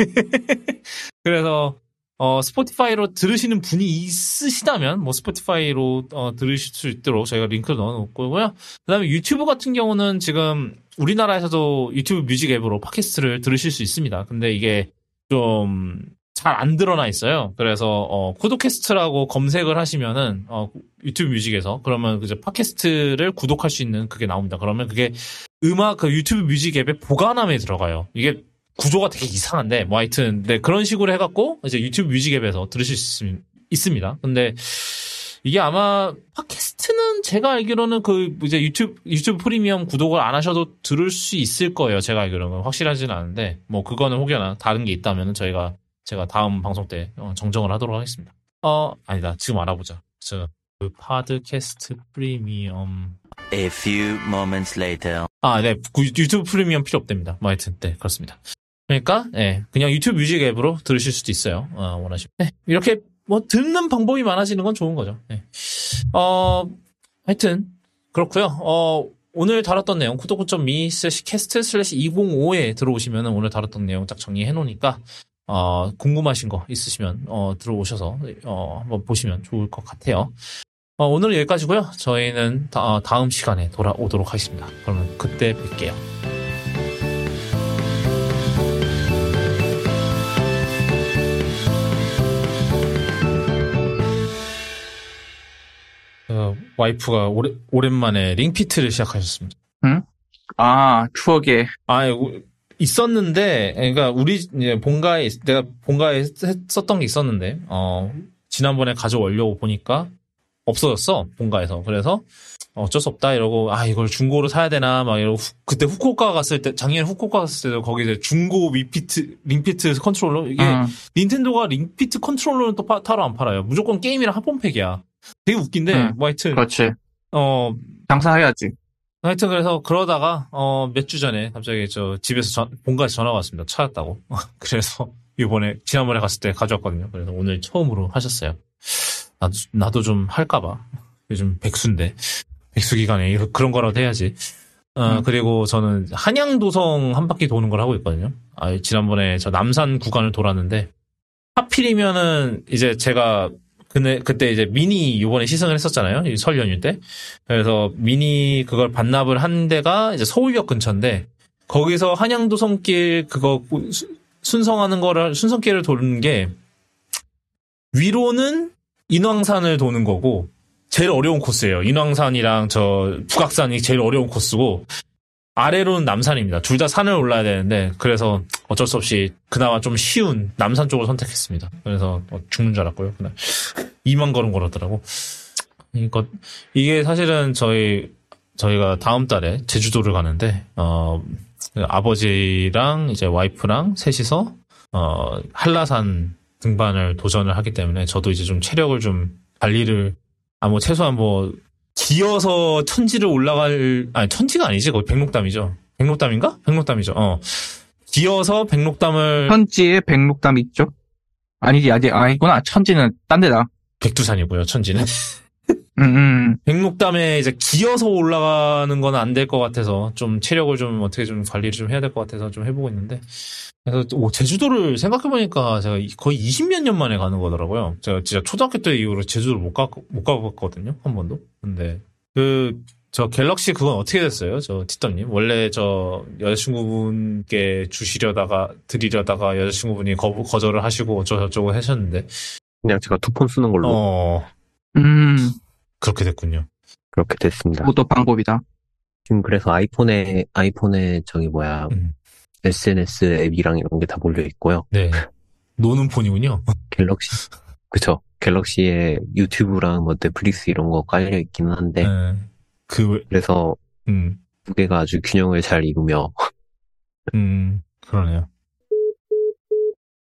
그래서 어, 스포티파이로 들으시는 분이 있으시다면, 뭐, 스포티파이로, 어, 들으실 수 있도록 저희가 링크를 넣어 놓을 거고요. 그 다음에 유튜브 같은 경우는 지금 우리나라에서도 유튜브 뮤직 앱으로 팟캐스트를 들으실 수 있습니다. 근데 이게 좀 잘 안 드러나 있어요. 그래서, 어, 구독캐스트라고 검색을 하시면은, 어, 유튜브 뮤직에서, 그러면 그저 팟캐스트를 구독할 수 있는 그게 나옵니다. 그러면 그게 음악, 그 유튜브 뮤직 앱의 보관함에 들어가요. 이게 구조가 되게 이상한데, 뭐 하여튼, 네, 그런 식으로 해갖고, 이제 유튜브 뮤직 앱에서 들으실 수 있습니다. 근데, 이게 아마, 팟캐스트는 제가 알기로는 그, 이제 유튜브, 유튜브 프리미엄 구독을 안 하셔도 들을 수 있을 거예요. 제가 알기로는. 확실하지는 않은데, 뭐, 그거는 혹여나 다른 게 있다면 저희가, 제가 다음 방송 때 정정을 하도록 하겠습니다. 어, 아니다. 지금 알아보자. 저, 그, 팟캐스트 프리미엄. A few moments later. 아, 네. 유튜브 프리미엄 필요 없답니다. 뭐 하여튼, 네, 그렇습니다. 그러니까, 예, 그냥 유튜브 뮤직 앱으로 들으실 수도 있어요. 어, 원하시면. 네, 이렇게 뭐 듣는 방법이 많아지는 건 좋은 거죠. 네. 어, 하여튼 그렇고요. 어, 오늘 다뤘던 내용 구독 점 미 슬래시 캐스트 슬래시 이공오에 들어오시면 오늘 다뤘던 내용 딱 정리해 놓으니까 어, 궁금하신 거 있으시면 어, 들어오셔서 어, 한번 보시면 좋을 것 같아요. 어, 오늘은 여기까지고요. 저희는 다, 어, 다음 시간에 돌아오도록 하겠습니다. 그러면 그때 뵐게요. 어, 와이프가 오래, 오랜만에 링피트를 시작하셨습니다. 응? 아, 추억의. 아, 있었는데, 그러니까 우리 이제 본가에 내가 본가에 썼던 게 있었는데, 어 지난번에 가져오려고 보니까 없어졌어 본가에서. 그래서 어쩔 수 없다 이러고 아 이걸 중고로 사야 되나 막 이러고 후, 그때 후쿠오카 갔을 때 작년에 후쿠오카 갔을 때도 거기 이제 중고 링피트 링피트 컨트롤러 이게 음. 닌텐도가 링피트 컨트롤러는 또 파, 따로 안 팔아요. 무조건 게임이랑 합본팩이야. 되게 웃긴데 음, 뭐 하여튼 그렇지. 어. 장사해야지. 하여튼 그래서 그러다가 어 몇 주 전에 갑자기 저 집에서 전, 본가에서 전화가 왔습니다. 찾았다고. 그래서 이번에 지난번에 갔을 때 가져왔거든요. 그래서 오늘 처음으로 하셨어요. 나도 나도 좀 할까봐. 요즘 백수인데 백수 기간에 이거 그런 거라도 해야지. 어 음. 그리고 저는 한양도성 한 바퀴 도는 걸 하고 있거든요. 아 지난번에 저 남산 구간을 돌았는데 하필이면은 이제 제가 근데 그때 이제 미니 요번에 시승을 했었잖아요. 이 설 연휴 때. 그래서 미니 그걸 반납을 한 데가 이제 서울역 근처인데 거기서 한양도성길 그거 순성하는 거를 순성길을 도는 게 위로는 인왕산을 도는 거고 제일 어려운 코스예요. 인왕산이랑 저 북악산이 제일 어려운 코스고 아래로는 남산입니다. 둘 다 산을 올라야 되는데 그래서 어쩔 수 없이 그나마 좀 쉬운 남산 쪽을 선택했습니다. 그래서 죽는 줄 알았고요. 그날 이만 걸음 걸었더라고. 이거 이게 사실은 저희 저희가 다음 달에 제주도를 가는데 어 아버지랑 이제 와이프랑 셋이서 어 한라산 등반을 도전을 하기 때문에 저도 이제 좀 체력을 좀 관리를 아 뭐 최소한 뭐 기어서 천지를 올라갈, 아니, 천지가 아니지. 거기 백록담이죠. 백록담인가? 백록담이죠. 어. 기어서 백록담을. 천지에 백록담 있죠? 아니지, 아직, 아니구나. 천지는 딴 데다. 백두산이고요, 천지는. 음, 음. 백록담에 이제 기어서 올라가는 건 안 될 것 같아서 좀 체력을 좀 어떻게 좀 관리를 좀 해야 될 것 같아서 좀 해보고 있는데. 그래서 오, 제주도를 생각해보니까 제가 거의 이십몇 년 만에 가는 거더라고요. 제가 진짜 초등학교 때 이후로 제주도를 못 가, 못 가봤거든요. 한 번도. 근데 그, 저 갤럭시 그건 어떻게 됐어요? 저 티떡님. 원래 저 여자친구분께 주시려다가, 드리려다가 여자친구분이 거, 거절을 하시고 어쩌고저쩌고 하셨는데. 그냥 제가 투폰 쓰는 걸로 어, 음, 그렇게 됐군요. 그렇게 됐습니다. 그것도 방법이다. 지금 그래서 아이폰에 아이폰에 저기 뭐야 음. 에스엔에스 앱이랑 이런 게 다 몰려 있고요. 네. 노는 폰이군요. 갤럭시 그쵸? 갤럭시에 유튜브랑 뭐 넷플릭스 이런 거 깔려 있기는 한데 네. 그, 그래서 음, 두 개가 아주 균형을 잘 이루며 음, 그러네요.